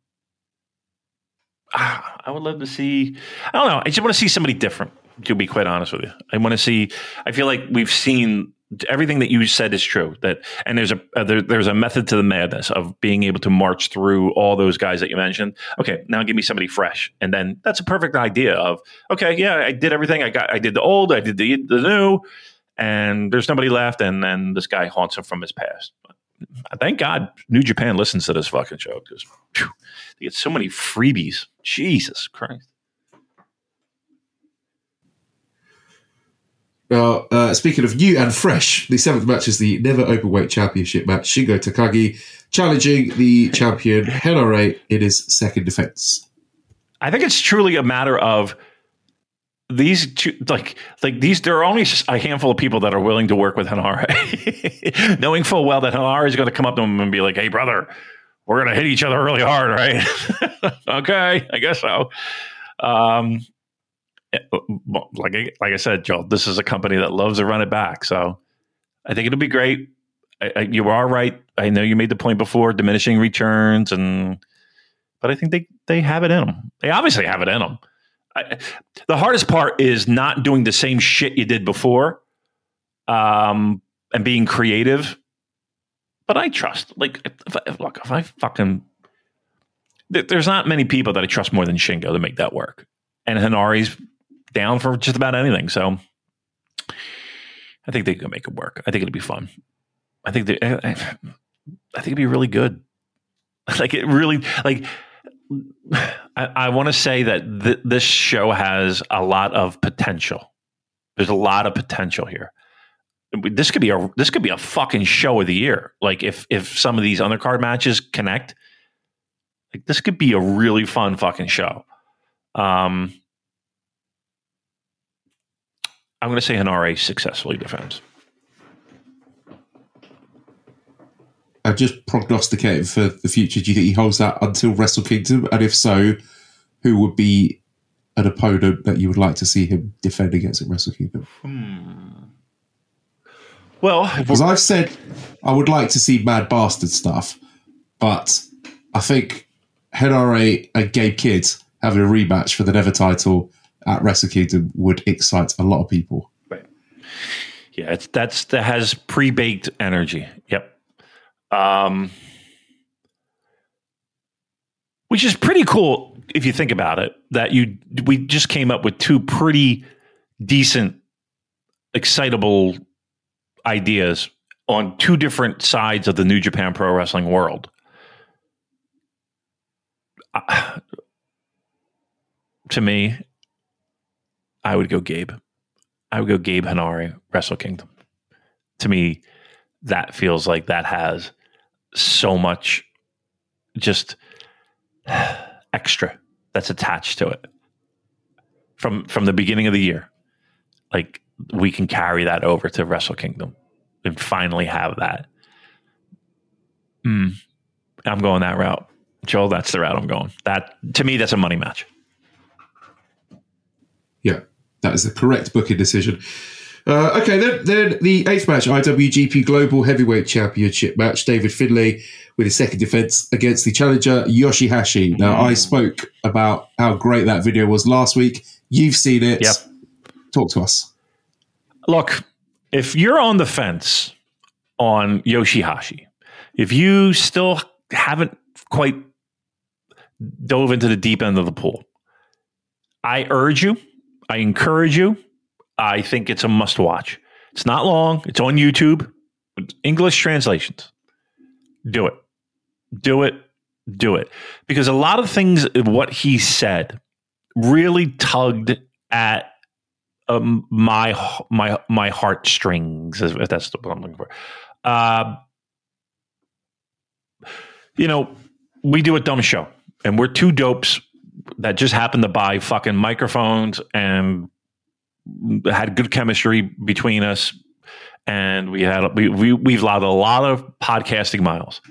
Speaker 4: Ah, I would love to see, I don't know. I just want to see somebody different, to be quite honest with you. I want to see, I feel like we've seen everything that you said is true. That, and there's a, uh, there, there's a method to the madness of being able to march through all those guys that you mentioned. Okay, now give me somebody fresh. And then that's a perfect idea of, okay, yeah, I did everything. I got, I did the old, I did the, the new. And there's nobody left, and then this guy haunts him from his past. Thank God New Japan listens to this fucking show because they get so many freebies. Jesus Christ.
Speaker 3: Now, uh, speaking of new and fresh, the seventh match is the Never Openweight Championship match. Shingo Takagi challenging the champion Henare in his second defense.
Speaker 4: I think it's truly a matter of these two, like, like these, there are only a handful of people that are willing to work with Henare, knowing full well that Henare is going to come up to him and be like, hey, brother, we're going to hit each other really hard, right? Okay, I guess so. Um, like, like I said, Joel, this is a company that loves to run it back. So I think it'll be great. I, I, you are right. I know you made the point before, diminishing returns, and but I think they, they have it in them. They obviously have it in them. I, the hardest part is not doing the same shit you did before, um, and being creative. But I trust, like, if I, look, if I fucking, there's not many people that I trust more than Shingo to make that work. And Henare's down for just about anything. So I think they can make it work. I think it'll be fun. I think they, I, I think it'd be really good. Like it really, like I, I want to say that th- this show has a lot of potential. There's a lot of potential here. This could be a this could be a fucking show of the year. Like if if some of these undercard matches connect, like this could be a really fun fucking show. Um, I'm going to say Henare successfully defends.
Speaker 3: I'm just prognosticating for the future. Do you think he holds that until Wrestle Kingdom? And if so, who would be an opponent that you would like to see him defend against at Wrestle Kingdom?
Speaker 4: Hmm. Well,
Speaker 3: because I've said I would like to see Mad Bastard stuff, but I think Henare and Gabe Kidd having a rematch for the Never title at Wrestle Kingdom would excite a lot of people.
Speaker 4: Right. Yeah, it's that's that has pre-baked energy. Yep. Um, which is pretty cool if you think about it. That you we just came up with two pretty decent, excitable ideas on two different sides of the New Japan Pro Wrestling world. Uh, to me, I would go Gabe. I would go Gabe Henare, Wrestle Kingdom. To me, that feels like that has so much just extra that's attached to it. From from the beginning of the year. Like, we can carry that over to Wrestle Kingdom and finally have that. Mm, I'm going that route. Joel, that's the route I'm going. That, to me, that's a money match.
Speaker 3: Yeah, that is the correct booking decision. Uh, okay, then, then the eighth match, I W G P Global Heavyweight Championship match. David Finlay with his second defense against the challenger Yoshihashi. Now, mm. I spoke about how great that video was last week. You've seen it.
Speaker 4: Yep.
Speaker 3: Talk to us.
Speaker 4: Look, if you're on the fence on Yoshihashi, if you still haven't quite dove into the deep end of the pool, I urge you, I encourage you, I think it's a must watch. It's not long. It's on YouTube. English translations. Do it. Do it. Do it. Because a lot of things, what he said, really tugged at um, my my my heartstrings, if that's what I'm looking for. Uh, you know, we do a dumb show, and we're two dopes that just happen to buy fucking microphones and had good chemistry between us, and we had we, we we've allowed a lot of podcasting miles.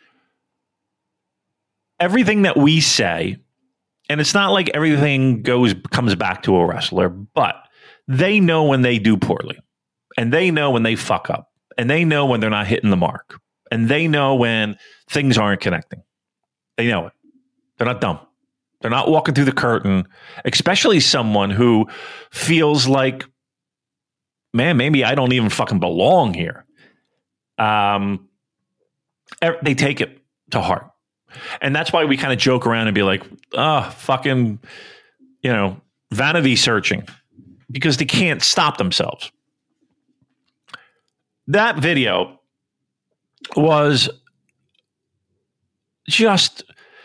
Speaker 4: Everything that we say, and it's not like everything goes comes back to a wrestler, but they know when they do poorly, and they know when they fuck up, and they know when they're not hitting the mark, and they know when things aren't connecting. They know it. They're not dumb. They're not walking through the curtain, especially someone who feels like, man, maybe I don't even fucking belong here. Um, they take it to heart. And that's why we kind of joke around and be like, oh, fucking, you know, vanity searching, because they can't stop themselves. That video was just...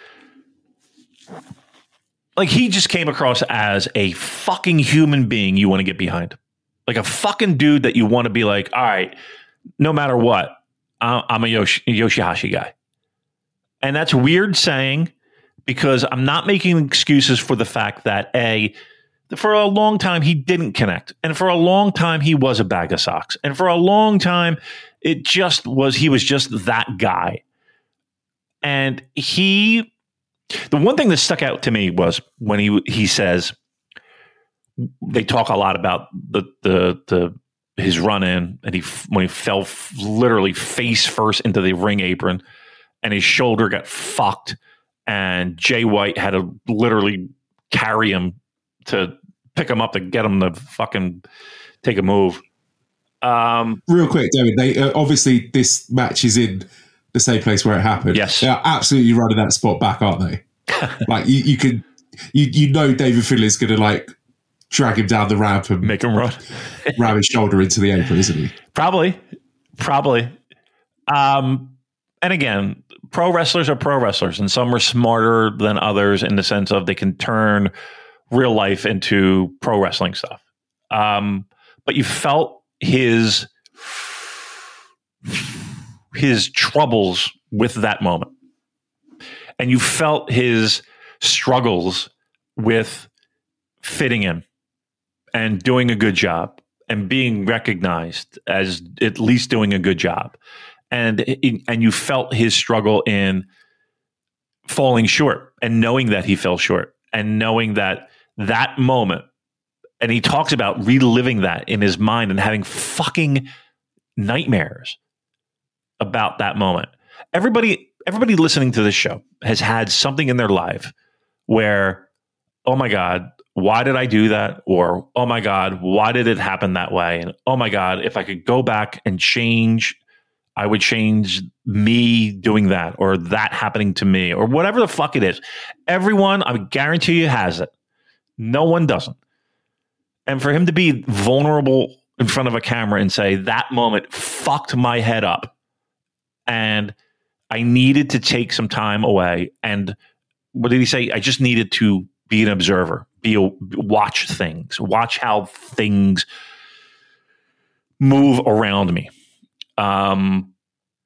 Speaker 4: like, he just came across as a fucking human being you want to get behind. Like a fucking dude that you want to be like, all right, no matter what, I'm a Yoshi, Yoshihashi guy. And that's weird saying, because I'm not making excuses for the fact that, A, for a long time he didn't connect. And for a long time he was a bag of socks. And for a long time it just was, he was just that guy. And he... the one thing that stuck out to me was when he he says, they talk a lot about the the the his run in, and he when he fell f- literally face first into the ring apron, and his shoulder got fucked, and Jay White had to literally carry him to pick him up to get him to fucking take a move. Um,
Speaker 3: Real quick, David. They uh, obviously this match is in the same place where it happened.
Speaker 4: Yes.
Speaker 3: They are absolutely running that spot back, aren't they? Like, you, you could, you you know David Finlay's going to, like, drag him down the ramp and
Speaker 4: Make him run.
Speaker 3: ram his shoulder into the apron, isn't he?
Speaker 4: Probably. Probably. Um, and again, pro wrestlers are pro wrestlers, and some are smarter than others in the sense of they can turn real life into pro wrestling stuff. Um, but you felt his his troubles with that moment. And you felt his struggles with fitting in and doing a good job and being recognized as at least doing a good job. And, and you felt his struggle in falling short and knowing that he fell short and knowing that that moment, and he talks about reliving that in his mind and having fucking nightmares about that moment. Everybody, everybody listening to this show has had something in their life where, oh my God, why did I do that? Or, oh my God, why did it happen that way? And oh my God, if I could go back and change, I would change me doing that or that happening to me or whatever the fuck it is. Everyone, I guarantee you, has it. No one doesn't. And for him to be vulnerable in front of a camera and say, that moment fucked my head up and I needed to take some time away. And what did he say? I just needed to be an observer, be a, watch things, watch how things move around me. Um,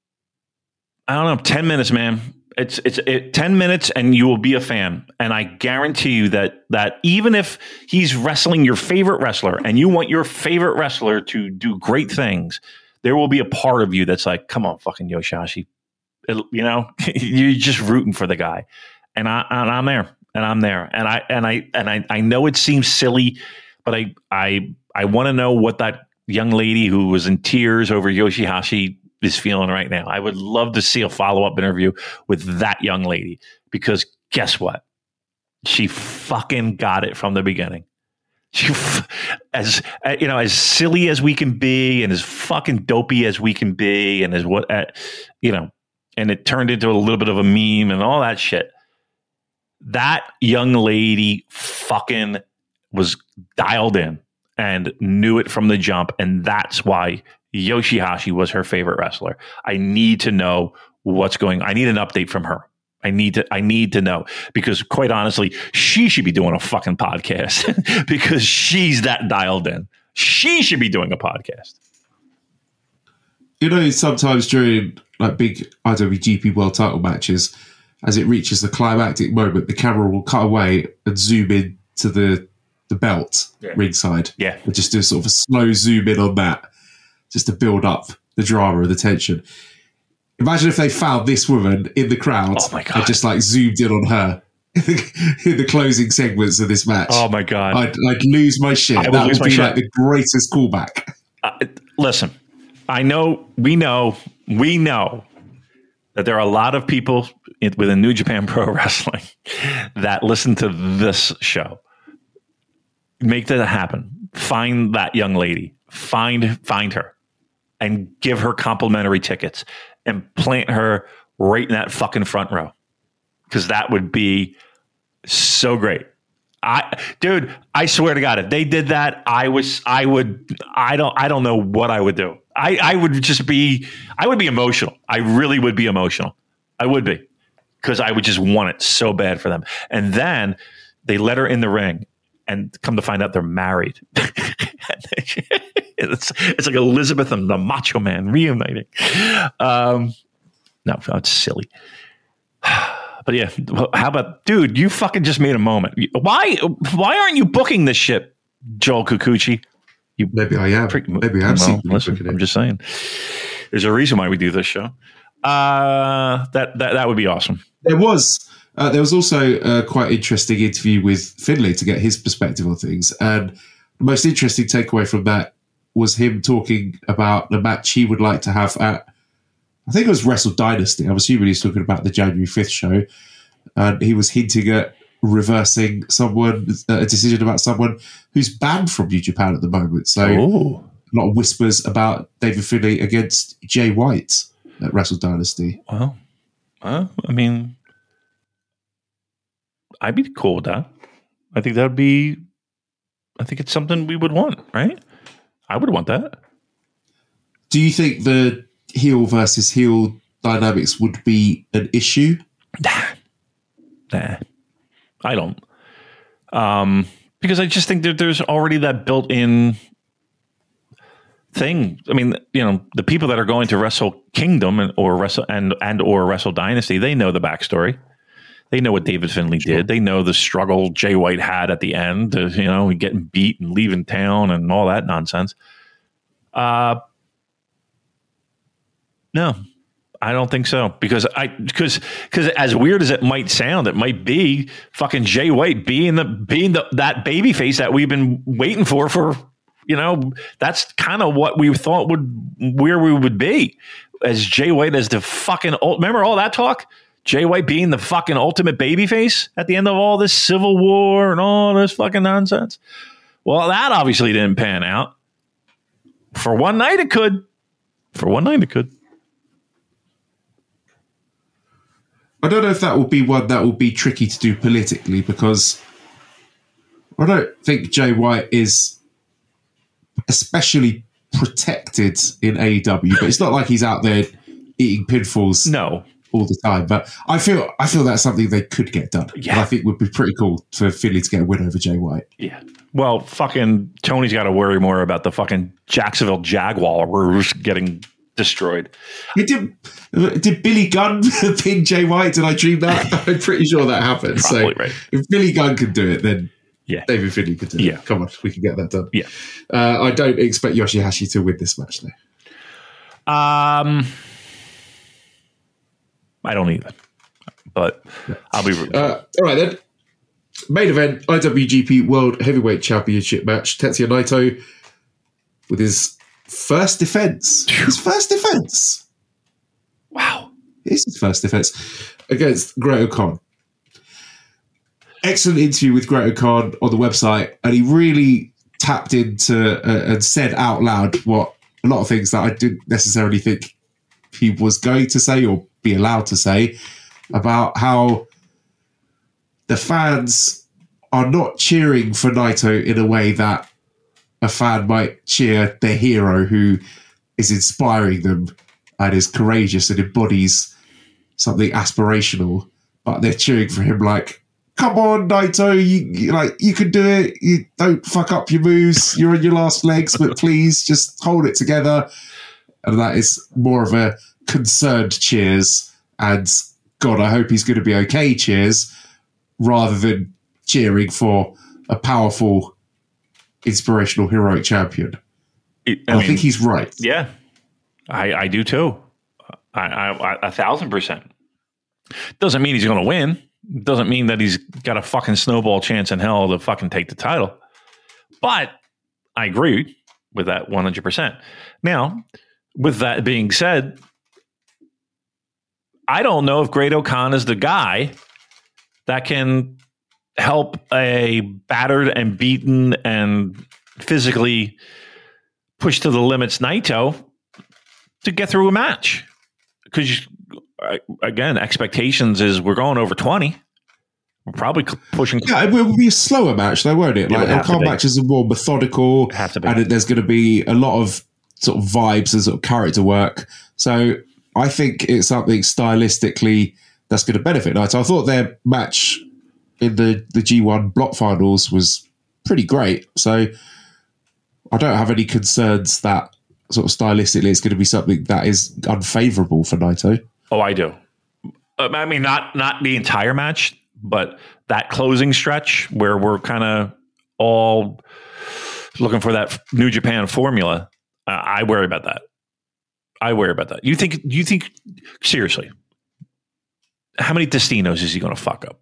Speaker 4: I don't know, ten minutes, man. It's it's it, ten minutes and you will be a fan. And I guarantee you that that even if he's wrestling your favorite wrestler and you want your favorite wrestler to do great things, there will be a part of you that's like, come on, fucking Yoshihashi. It, you know, you're just rooting for the guy. And I and I'm there. And I'm there. And I and I and I, I know it seems silly, but I I I want to know what that young lady who was in tears over Yoshihashi is feeling right now. I would love to see a follow-up interview with that young lady because guess what? She fucking got it from the beginning. She, as you know, as silly as we can be, and as fucking dopey as we can be, and as what uh, you know, and it turned into a little bit of a meme and all that shit. That young lady fucking was dialed in and knew it from the jump, and that's why Yoshihashi was her favorite wrestler. I need to know what's going on. I need an update from her. I need to I need to know because quite honestly, she should be doing a fucking podcast because she's that dialed in. She should be doing a podcast.
Speaker 3: You know, sometimes during like big I W G P World Title matches, as it reaches the climactic moment, the camera will cut away and zoom in to the the belt yeah. ringside.
Speaker 4: Yeah.
Speaker 3: And just do sort of a slow zoom in on that, just to build up the drama and the tension. Imagine if they found this woman in the crowd
Speaker 4: oh my God.
Speaker 3: and just like zoomed in on her in the, in the closing segments of this match.
Speaker 4: Oh my God.
Speaker 3: I'd, I'd lose my shit.
Speaker 4: I would
Speaker 3: that
Speaker 4: lose
Speaker 3: would
Speaker 4: my
Speaker 3: be
Speaker 4: shit.
Speaker 3: like the greatest callback.
Speaker 4: Uh, listen, I know, we know, we know that there are a lot of people in, within New Japan Pro Wrestling that listen to this show. Make that happen. Find that young lady. Find find her and give her complimentary tickets and plant her right in that fucking front row. Because that would be so great. I dude, I swear to God, if they did that, I was I would I don't I don't know what I would do. I, I would just be I would be emotional. I really would be emotional. I would be. Because I would just want it so bad for them. And then they let her in the ring and come to find out they're married. it's, it's like Elizabeth and the Macho Man reuniting. Um, no, it's silly. But yeah, how about, dude, you fucking just made a moment. Why why aren't you booking this shit, Joel Kikuchi? You,
Speaker 3: Maybe I am.
Speaker 4: Pre-
Speaker 3: Maybe I am.
Speaker 4: Well, listen, I'm just saying. There's a reason why we do this show. Uh, that, that, that would be awesome.
Speaker 3: There was... Uh, there was also a quite interesting interview with Finlay to get his perspective on things. And the most interesting takeaway from that was him talking about the match he would like to have at, I think it was Wrestle Dynasty. I'm assuming he's talking about the January fifth show. And he was hinting at reversing someone, a decision about someone who's banned from New Japan at the moment. So
Speaker 4: Ooh.
Speaker 3: a lot of whispers about David Finlay against Jay White at Wrestle Dynasty.
Speaker 4: Well, well I mean... I'd be cool with that. I think that would be I think it's something we would want, right? I would want that.
Speaker 3: Do you think the heel versus heel dynamics would be an issue?
Speaker 4: Nah. Nah. I don't. Um, because I just think that there's already that built-in thing. I mean, you know, the people that are going to Wrestle Kingdom and or Wrestle and and or Wrestle Dynasty, they know the backstory. They know what David Finlay sure. did. They know the struggle Jay White had at the end, uh, you know, getting beat and leaving town and all that nonsense. Uh, no, I don't think so. Because I because because as weird as it might sound, it might be fucking Jay White being the being the that baby face that we've been waiting for for, you know, that's kind of what we thought would where we would be as Jay White as the fucking remember all that talk? Jay White being the fucking ultimate babyface at the end of all this Civil War and all this fucking nonsense. Well, that obviously didn't pan out. For one night it could. For one night it could.
Speaker 3: I don't know if that will be one that will be tricky to do politically, because I don't think Jay White is especially protected in A E W, but it's not like he's out there eating pinfalls.
Speaker 4: No.
Speaker 3: All the time, but I feel I feel that's something they could get done.
Speaker 4: Yeah,
Speaker 3: and I think would be pretty cool for Philly to get a win over Jay White.
Speaker 4: Yeah, well, fucking Tony's got to worry more about the fucking Jacksonville Jaguars getting destroyed.
Speaker 3: Yeah, did did Billy Gunn pin Jay White? Did I dream that? I'm pretty sure that happened.
Speaker 4: Probably
Speaker 3: so
Speaker 4: right.
Speaker 3: If Billy Gunn could do it, then
Speaker 4: yeah,
Speaker 3: David Finlay could do
Speaker 4: yeah.
Speaker 3: it. Come on, we can get that done.
Speaker 4: Yeah,
Speaker 3: uh, I don't expect Yoshihashi to win this match though.
Speaker 4: Um. I don't either, but I'll be.
Speaker 3: Uh, all right then. Main event: I W G P World Heavyweight Championship match. Tetsuya Naito with his first defense. His first defense.
Speaker 4: Wow,
Speaker 3: it's his first defense against Great-O-Khan. Excellent interview with Great-O-Khan on the website, and he really tapped into uh, and said out loud what a lot of things that I didn't necessarily think he was going to say or be allowed to say about how the fans are not cheering for Naito in a way that a fan might cheer their hero who is inspiring them and is courageous and embodies something aspirational, but they're cheering for him like, come on, Naito, you, you like you can do it. You don't fuck up your moves. You're on your last legs, but please just hold it together. And that is more of a concerned cheers and God, I hope he's going to be okay cheers, rather than cheering for a powerful, inspirational, heroic champion.
Speaker 4: It, I,
Speaker 3: I
Speaker 4: mean,
Speaker 3: think he's right.
Speaker 4: Yeah, I, I do too. I, I, I a thousand percent. Doesn't mean he's going to win. Doesn't mean that he's got a fucking snowball chance in hell to fucking take the title. But I agree with that one hundred percent. Now, with that being said, I don't know if Great-O-Khan is the guy that can help a battered and beaten and physically pushed to the limits Naito to get through a match. Because, again, expectations is we're going over twenty. We're probably pushing.
Speaker 3: Yeah, it will be a slower match, though, won't it? Like, Khan matches are more methodical,
Speaker 4: have to be.
Speaker 3: And there's going to be a lot of sort of vibes and sort of character work. So I think it's something stylistically that's going to benefit Naito. I thought their match in the, the G one block finals was pretty great. So I don't have any concerns that sort of stylistically it's going to be something that is unfavourable for Naito.
Speaker 4: Oh, I do. I mean, not not the entire match, but that closing stretch where we're kind of all looking for that New Japan formula. Uh, I worry about that. I worry about that. You think? You think seriously? How many Destinos is he going to fuck up?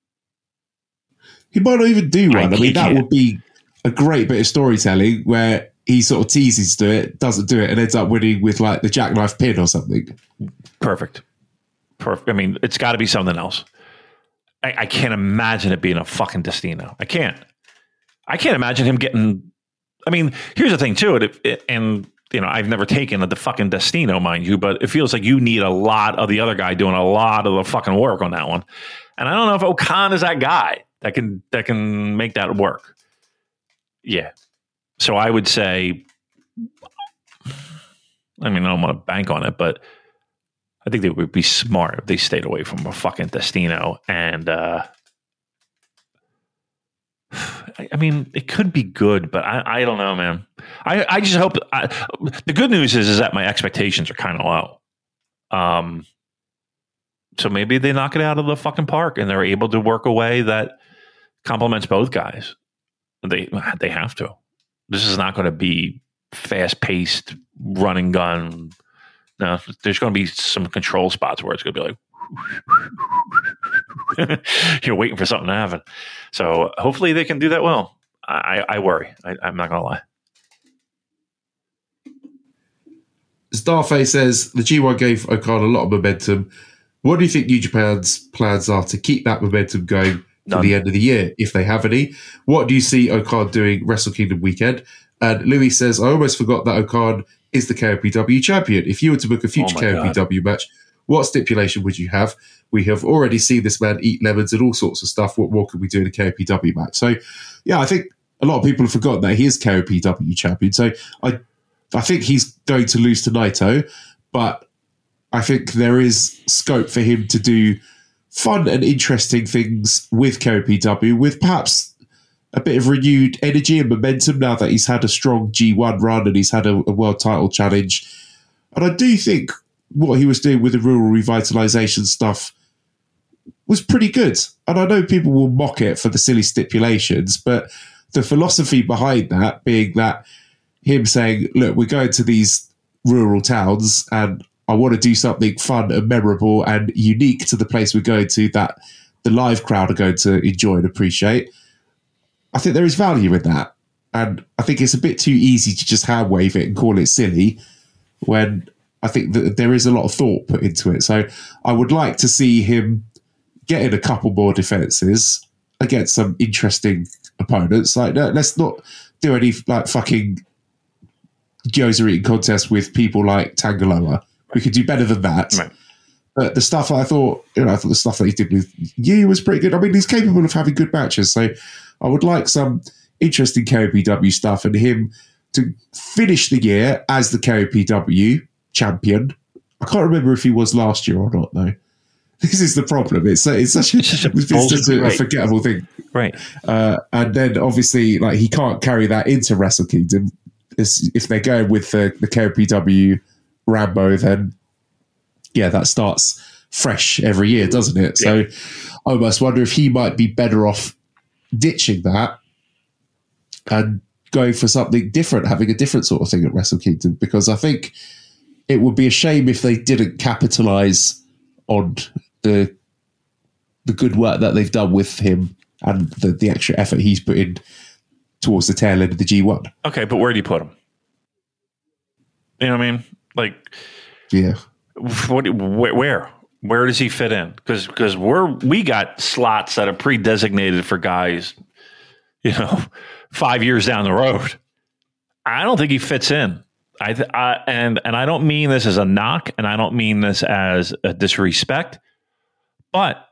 Speaker 3: He might not even do one. I, I mean, that
Speaker 4: can't.
Speaker 3: would be a great bit of storytelling where he sort of teases to it, doesn't do it, and ends up winning with like the jackknife pin or something.
Speaker 4: Perfect. Perfect. I mean, it's got to be something else. I, I can't imagine it being a fucking Destino. I can't. I can't imagine him getting. I mean, here's the thing too, it, it, and you know, I've never taken the fucking Destino, mind you, but it feels like you need a lot of the other guy doing a lot of the fucking work on that one. And I don't know if O-Khan is that guy that can that can make that work. Yeah. So I would say, I mean, I don't want to bank on it, but I think they would be smart if they stayed away from a fucking Destino. And, uh, I mean, it could be good, but I, I don't know, man. I, I just hope I, the good news is, is that my expectations are kind of low. Um, so maybe they knock it out of the fucking park and they're able to work a way that complements both guys. They, they have to. This is not going to be fast paced running gun. No, there's going to be some control spots where it's going to be like, you're waiting for something to happen. So hopefully they can do that well. I, I worry. I, I'm not going to lie.
Speaker 3: Starface says the G one gave Okada a lot of momentum. What do you think New Japan's plans are to keep that momentum going to
Speaker 4: None.
Speaker 3: the end of the year, if they have any? What do you see Okada doing Wrestle Kingdom weekend? And Louis says, I almost forgot that Okada is the K O P W champion. If you were to book a future
Speaker 4: Oh my
Speaker 3: K O P W
Speaker 4: God.
Speaker 3: match, what stipulation would you have? We have already seen this man eat lemons and all sorts of stuff. What more could we do in a K O P W match? So, yeah, I think a lot of people have forgotten that he is K O P W champion. So I I think he's going to lose to Naito, but I think there is scope for him to do fun and interesting things with K O P W, with perhaps a bit of renewed energy and momentum now that he's had a strong G one run and he's had a, a world title challenge. And I do think what he was doing with the rural revitalization stuff was pretty good. And I know people will mock it for the silly stipulations, but the philosophy behind that being that him saying, look, we're going to these rural towns and I want to do something fun and memorable and unique to the place we're going to that the live crowd are going to enjoy and appreciate. I think there is value in that. And I think it's a bit too easy to just hand wave it and call it silly when I think that there is a lot of thought put into it. So I would like to see him getting a couple more defenses against some interesting opponents. Like, no, let's not do any like fucking gyoza eating contest with people like Tangaloa. We could do better than that.
Speaker 4: Right.
Speaker 3: But the stuff I thought, you know, I thought the stuff that he did with Yu was pretty good. I mean, he's capable of having good matches. So I would like some interesting K O P W stuff and him to finish the year as the K O P W champion. I can't remember if he was last year or not, though. This is the problem. It's, it's such a,
Speaker 4: It's just a
Speaker 3: it's such a, a
Speaker 4: right.
Speaker 3: forgettable thing.
Speaker 4: Right.
Speaker 3: Uh, and then obviously, like, he can't carry that into Wrestle Kingdom. It's, if they're going with the, the K O P W Rambo, then yeah, that starts fresh every year, doesn't it?
Speaker 4: Yeah.
Speaker 3: So I almost wonder if he might be better off ditching that and going for something different, having a different sort of thing at Wrestle Kingdom, because I think it would be a shame if they didn't capitalize on the the good work that they've done with him and the, the extra effort he's put in towards the tail end of the G one.
Speaker 4: Okay, but where do you put him? You know what I mean? Like,
Speaker 3: Yeah.
Speaker 4: what? Where? Where, where does he fit in? Because because we're we got slots that are pre-designated for guys, you know, five years down the road. I don't think he fits in. I, th- I and and I don't mean this as a knock, and I don't mean this as a disrespect, but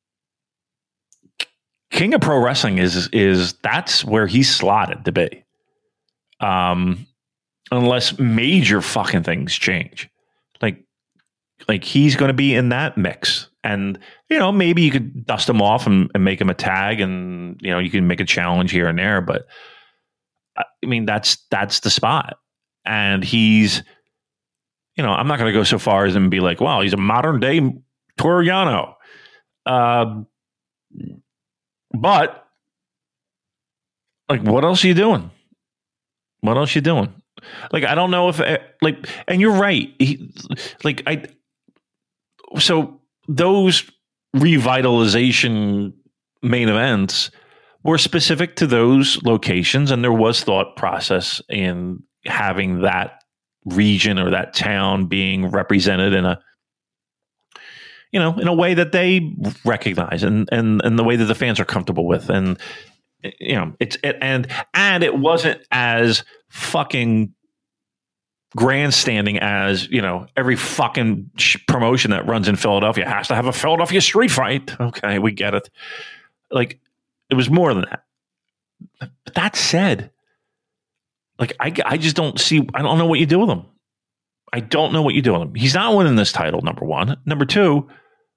Speaker 4: King of Pro Wrestling is is that's where he's slotted to be. Um, unless major fucking things change, like like he's going to be in that mix, and you know maybe you could dust him off and, and make him a tag, and you know you can make a challenge here and there, but I mean that's that's the spot. And he's, you know, I'm not going to go so far as and be like, wow, he's a modern day Toru Yano. Uh, but, like, what else are you doing? What else are you doing? Like, I don't know if, like, and you're right. He, like, I, so those revitalization main events were specific to those locations, and there was thought process in having that region or that town being represented in a, you know, in a way that they recognize and and and the way that the fans are comfortable with, and you know, it's it, and and it wasn't as fucking grandstanding as, you know, every fucking promotion that runs in Philadelphia has to have a Philadelphia street fight. Okay, we get it. Like, it was more than that. But that said, Like, I, I just don't see, I don't know what you do with him. I don't know what you do with him. He's not winning this title, number one. Number two,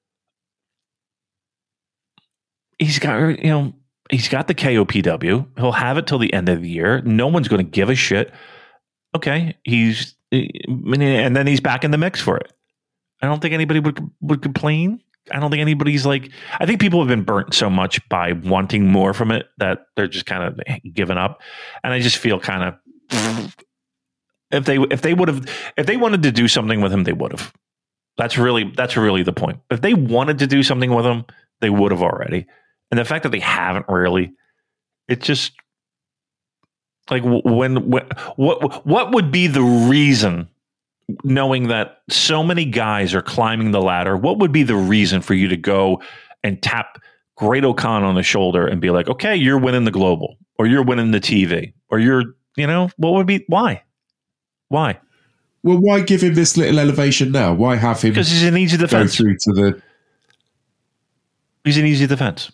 Speaker 4: he's got, you know, he's got the K O P W. He'll have it till the end of the year. No one's going to give a shit. Okay, he's, and then he's back in the mix for it. I don't think anybody would would complain. I don't think anybody's like, I think people have been burnt so much by wanting more from it that they're just kind of giving up. And I just feel kind of, if they if they would have if they wanted to do something with him, they would have. That's really that's really the point. If they wanted to do something with him, they would have already. And the fact that they haven't really, it just like when, when what what would be the reason, knowing that so many guys are climbing the ladder, what would be the reason for you to go and tap Great O'Khan on the shoulder and be like, okay, you're winning the global, or you're winning the T V, or you're, you know, what would be, why? Why?
Speaker 3: Well, why give him this little elevation now? Why have him
Speaker 4: because he's an easy defense.
Speaker 3: Go through to the...
Speaker 4: He's an easy defense.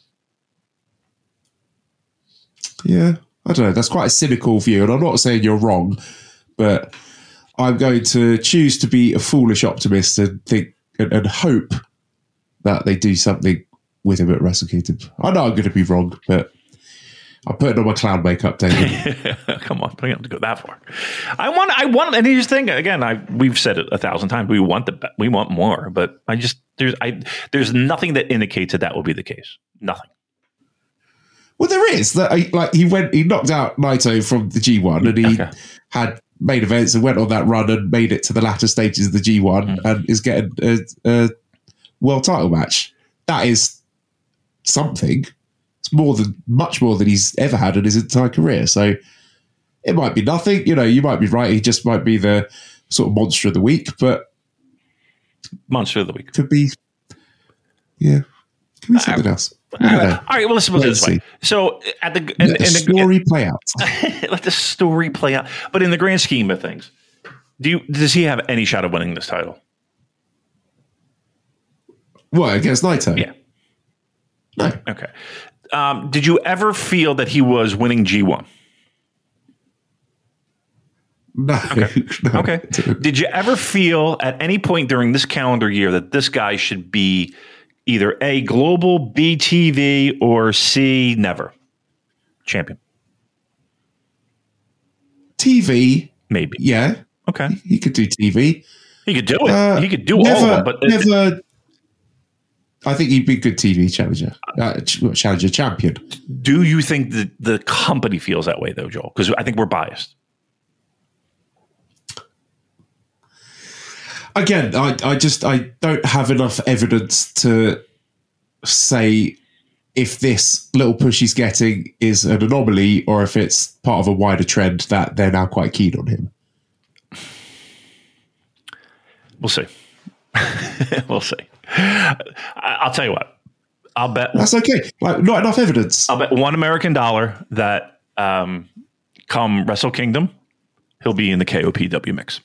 Speaker 3: Yeah, I don't know. That's quite a cynical view, and I'm not saying you're wrong, but I'm going to choose to be a foolish optimist and think and, and hope that they do something with him at Wrestle Kingdom. I know I'm going to be wrong, but I'm putting on my clown makeup, David.
Speaker 4: Come on, don't have to go that far. I want, I want, and here's the thing. Again, I we've said it a thousand times. We want the, we want more, but I just there's I there's nothing that indicates that that will be the case. Nothing.
Speaker 3: Well, there is that. Like he went, he knocked out Naito from the G one, and he
Speaker 4: okay.
Speaker 3: had main events and went on that run and made it to the latter stages of the G one, mm. and is getting a, a world title match. That is something. It's more than much more than he's ever had in his entire career. So it might be nothing. You know, you might be right. He just might be the sort of monster of the week, but
Speaker 4: monster of the week
Speaker 3: could be. Yeah, could be something uh, else.
Speaker 4: All right, all right, well, let's put it this way. So, at the, in,
Speaker 3: let the
Speaker 4: in the
Speaker 3: story play out.
Speaker 4: Let the story play out. But in the grand scheme of things, do you does he have any shot of winning this title?
Speaker 3: What, against Naito?
Speaker 4: Yeah.
Speaker 3: No.
Speaker 4: Okay. Um, did you ever feel that he was winning G one?
Speaker 3: No.
Speaker 4: Okay.
Speaker 3: no.
Speaker 4: Okay. Did you ever feel at any point during this calendar year that this guy should be either A, global, B, T V, or C, never champion?
Speaker 3: T V,
Speaker 4: maybe.
Speaker 3: Yeah.
Speaker 4: Okay.
Speaker 3: He could do T V.
Speaker 4: He could do it.
Speaker 3: Uh,
Speaker 4: he could do
Speaker 3: never,
Speaker 4: all of them, but
Speaker 3: never. I think he'd be a good T V challenger, uh, challenger champion.
Speaker 4: Do you think that the company feels that way, though, Joel? Because I think we're biased.
Speaker 3: Again, I, I just I don't have enough evidence to say if this little push he's getting is an anomaly or if it's part of a wider trend that they're now quite keen on him.
Speaker 4: We'll see. We'll see. I'll tell you what. I'll bet
Speaker 3: that's okay. Like, not enough evidence.
Speaker 4: I'll bet one American dollar that um, come Wrestle Kingdom, he'll be in the K O P W mix.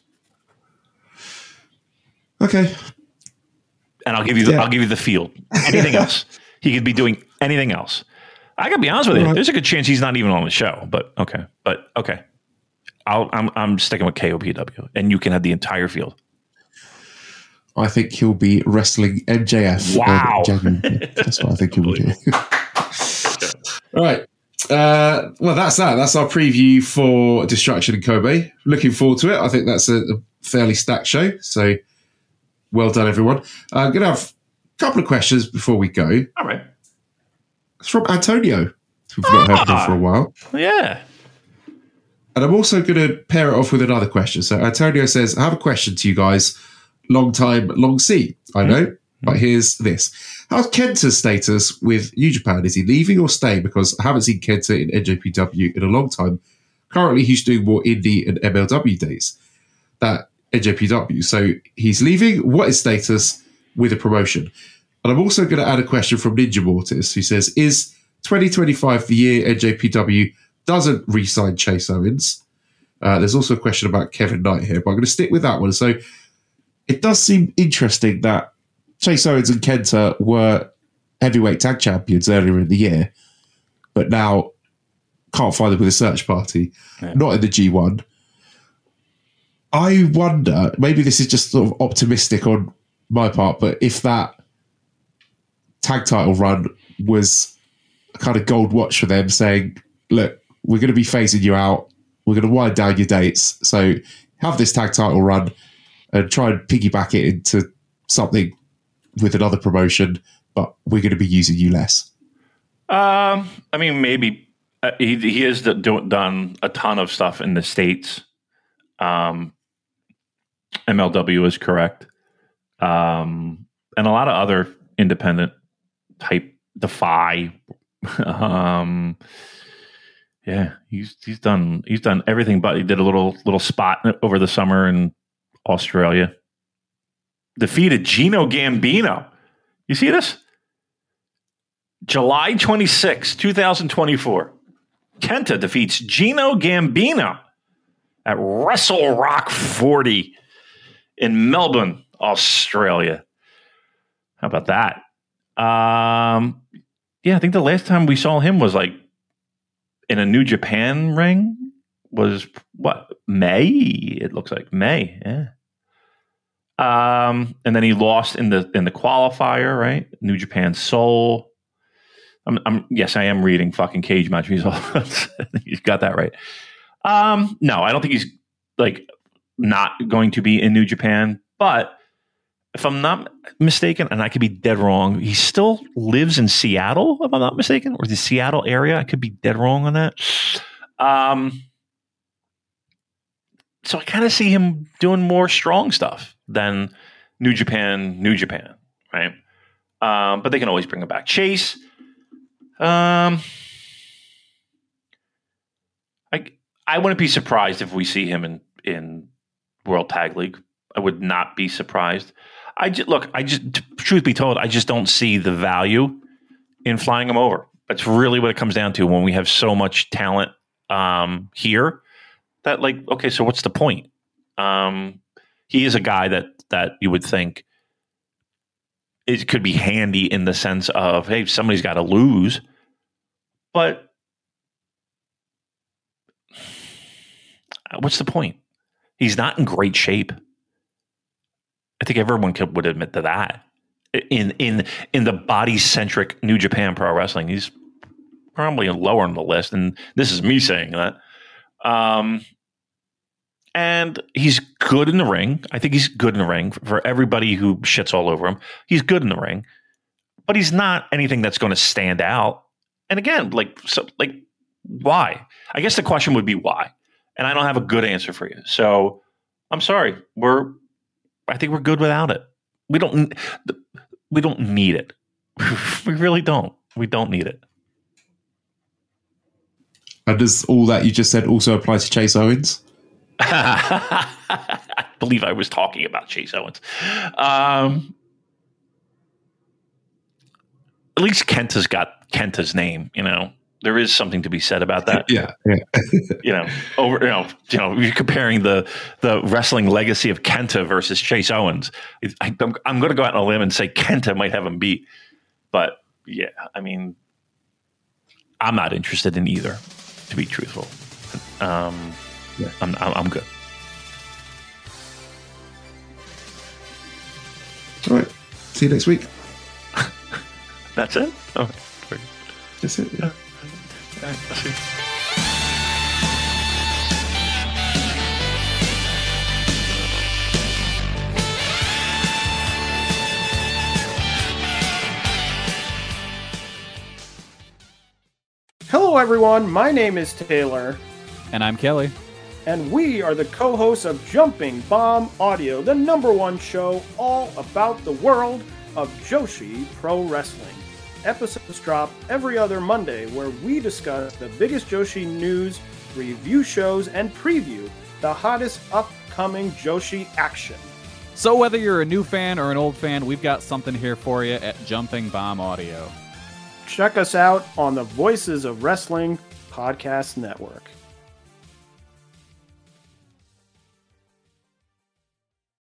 Speaker 3: Okay.
Speaker 4: And I'll give you the,
Speaker 3: yeah.
Speaker 4: I'll give you the field. Anything else? He could be doing anything else. I gotta be honest with you. Right. There's a good chance he's not even on the show. But okay. But okay. I'll, I'm I'm sticking with K O P W, and you can have the entire field.
Speaker 3: I think he'll be wrestling M J F.
Speaker 4: Wow.
Speaker 3: That's what I think he will do. All right. Uh, well, that's that. That's our preview for Destruction in Kobe. Looking forward to it. I think that's a, a fairly stacked show. So well done, everyone. Uh, I'm going to have a couple of questions before we go.
Speaker 4: All right.
Speaker 3: It's from Antonio. We've not heard from him for a while.
Speaker 4: Yeah.
Speaker 3: And I'm also going to pair it off with another question. So Antonio says, I have a question to you guys. Long time, long see. I know. Mm-hmm. But here's this. How's Kenta's status with New Japan? Is he leaving or staying? Because I haven't seen Kenta in N J P W in a long time. Currently, he's doing more indie and M L W days. That N J P W. So he's leaving. What is status with a promotion? And I'm also going to add a question from Ninja Mortis, who says, is twenty twenty-five the year N J P W doesn't re-sign Chase Owens? Uh, there's also a question about Kevin Knight here, but I'm going to stick with that one. So it does seem interesting that Chase Owens and Kenta were heavyweight tag champions earlier in the year, but now can't find them with a search party.
Speaker 4: Yeah.
Speaker 3: Not in the G one. I wonder, maybe this is just sort of optimistic on my part, but if that tag title run was a kind of gold watch for them, saying, look, we're going to be phasing you out. We're going to wind down your dates. So have this tag title run and try and piggyback it into something with another promotion, but we're going to be using you less.
Speaker 4: Um, I mean, maybe uh, he he has do, done a ton of stuff in the States. Um, M L W is correct. Um, and a lot of other independent type Defy. um, yeah, he's he's done he's done everything, but he did a little little spot over the summer in Australia. Defeated Gino Gambino. You see this? July twenty-sixth, twenty twenty-four. Kenta defeats Gino Gambino at Wrestle Rock forty in Melbourne, Australia. How about that? Um, yeah, I think the last time we saw him was like in a New Japan ring. Was what? May? It looks like May. Yeah. Um, and then he lost in the in the qualifier, right? New Japan Soul. I'm, I'm yes, I am reading fucking Cage Match results. He's got that right. Um, no, I don't think he's like not going to be in New Japan, but if I'm not mistaken, and I could be dead wrong, he still lives in Seattle, if I'm not mistaken, or the Seattle area. I could be dead wrong on that. Um, so I kind of see him doing more strong stuff than New Japan, New Japan, right? Um, but they can always bring him back. Chase, um, I I wouldn't be surprised if we see him in in World Tag League. I would not be surprised. I just, look, I just, truth be told, I just don't see the value in flying him over. That's really what it comes down to when we have so much talent um, here. That like, okay, so what's the point? Um, he is a guy that that you would think it could be handy in the sense of, hey, somebody's got to lose, but what's the point? He's not in great shape. I think everyone could would admit to that. In in in the body centric New Japan Pro Wrestling, he's probably lower on the list, and this is me saying that. Um, and he's good in the ring. I think he's good in the ring for everybody who shits all over him. He's good in the ring, but he's not anything that's going to stand out. And again, like so, like why? I guess the question would be why. And I don't have a good answer for you. So I'm sorry. We're I think we're good without it. We don't we don't need it. We really don't. We don't need it.
Speaker 3: And does all that you just said also apply to Chase Owens?
Speaker 4: I believe I was talking about Chase Owens. Um, at least Kenta's got Kenta's name, you know. There is something to be said about that.
Speaker 3: Yeah, yeah.
Speaker 4: you know, over you know, you know, you're comparing the the wrestling legacy of Kenta versus Chase Owens. I, I'm, I'm going to go out on a limb and say Kenta might have him beat, but yeah, I mean, I'm not interested in either, to be truthful. Um, yeah. I'm, I'm I'm good.
Speaker 3: All right. See you next week.
Speaker 4: That's it. Okay.
Speaker 3: That's it. Yeah.
Speaker 4: Okay, let's see.
Speaker 5: Hello, everyone. My name is Taylor.
Speaker 6: And I'm Kelly.
Speaker 5: And we are the co-hosts of Jumping Bomb Audio, the number one show all about the world of Joshi Pro Wrestling. Episodes drop every other Monday where we discuss the biggest Joshi news, review shows, and preview the hottest upcoming Joshi action.
Speaker 6: So whether you're a new fan or an old fan, we've got something here for you at Jumping Bomb Audio.
Speaker 5: Check us out on the Voices of Wrestling Podcast Network.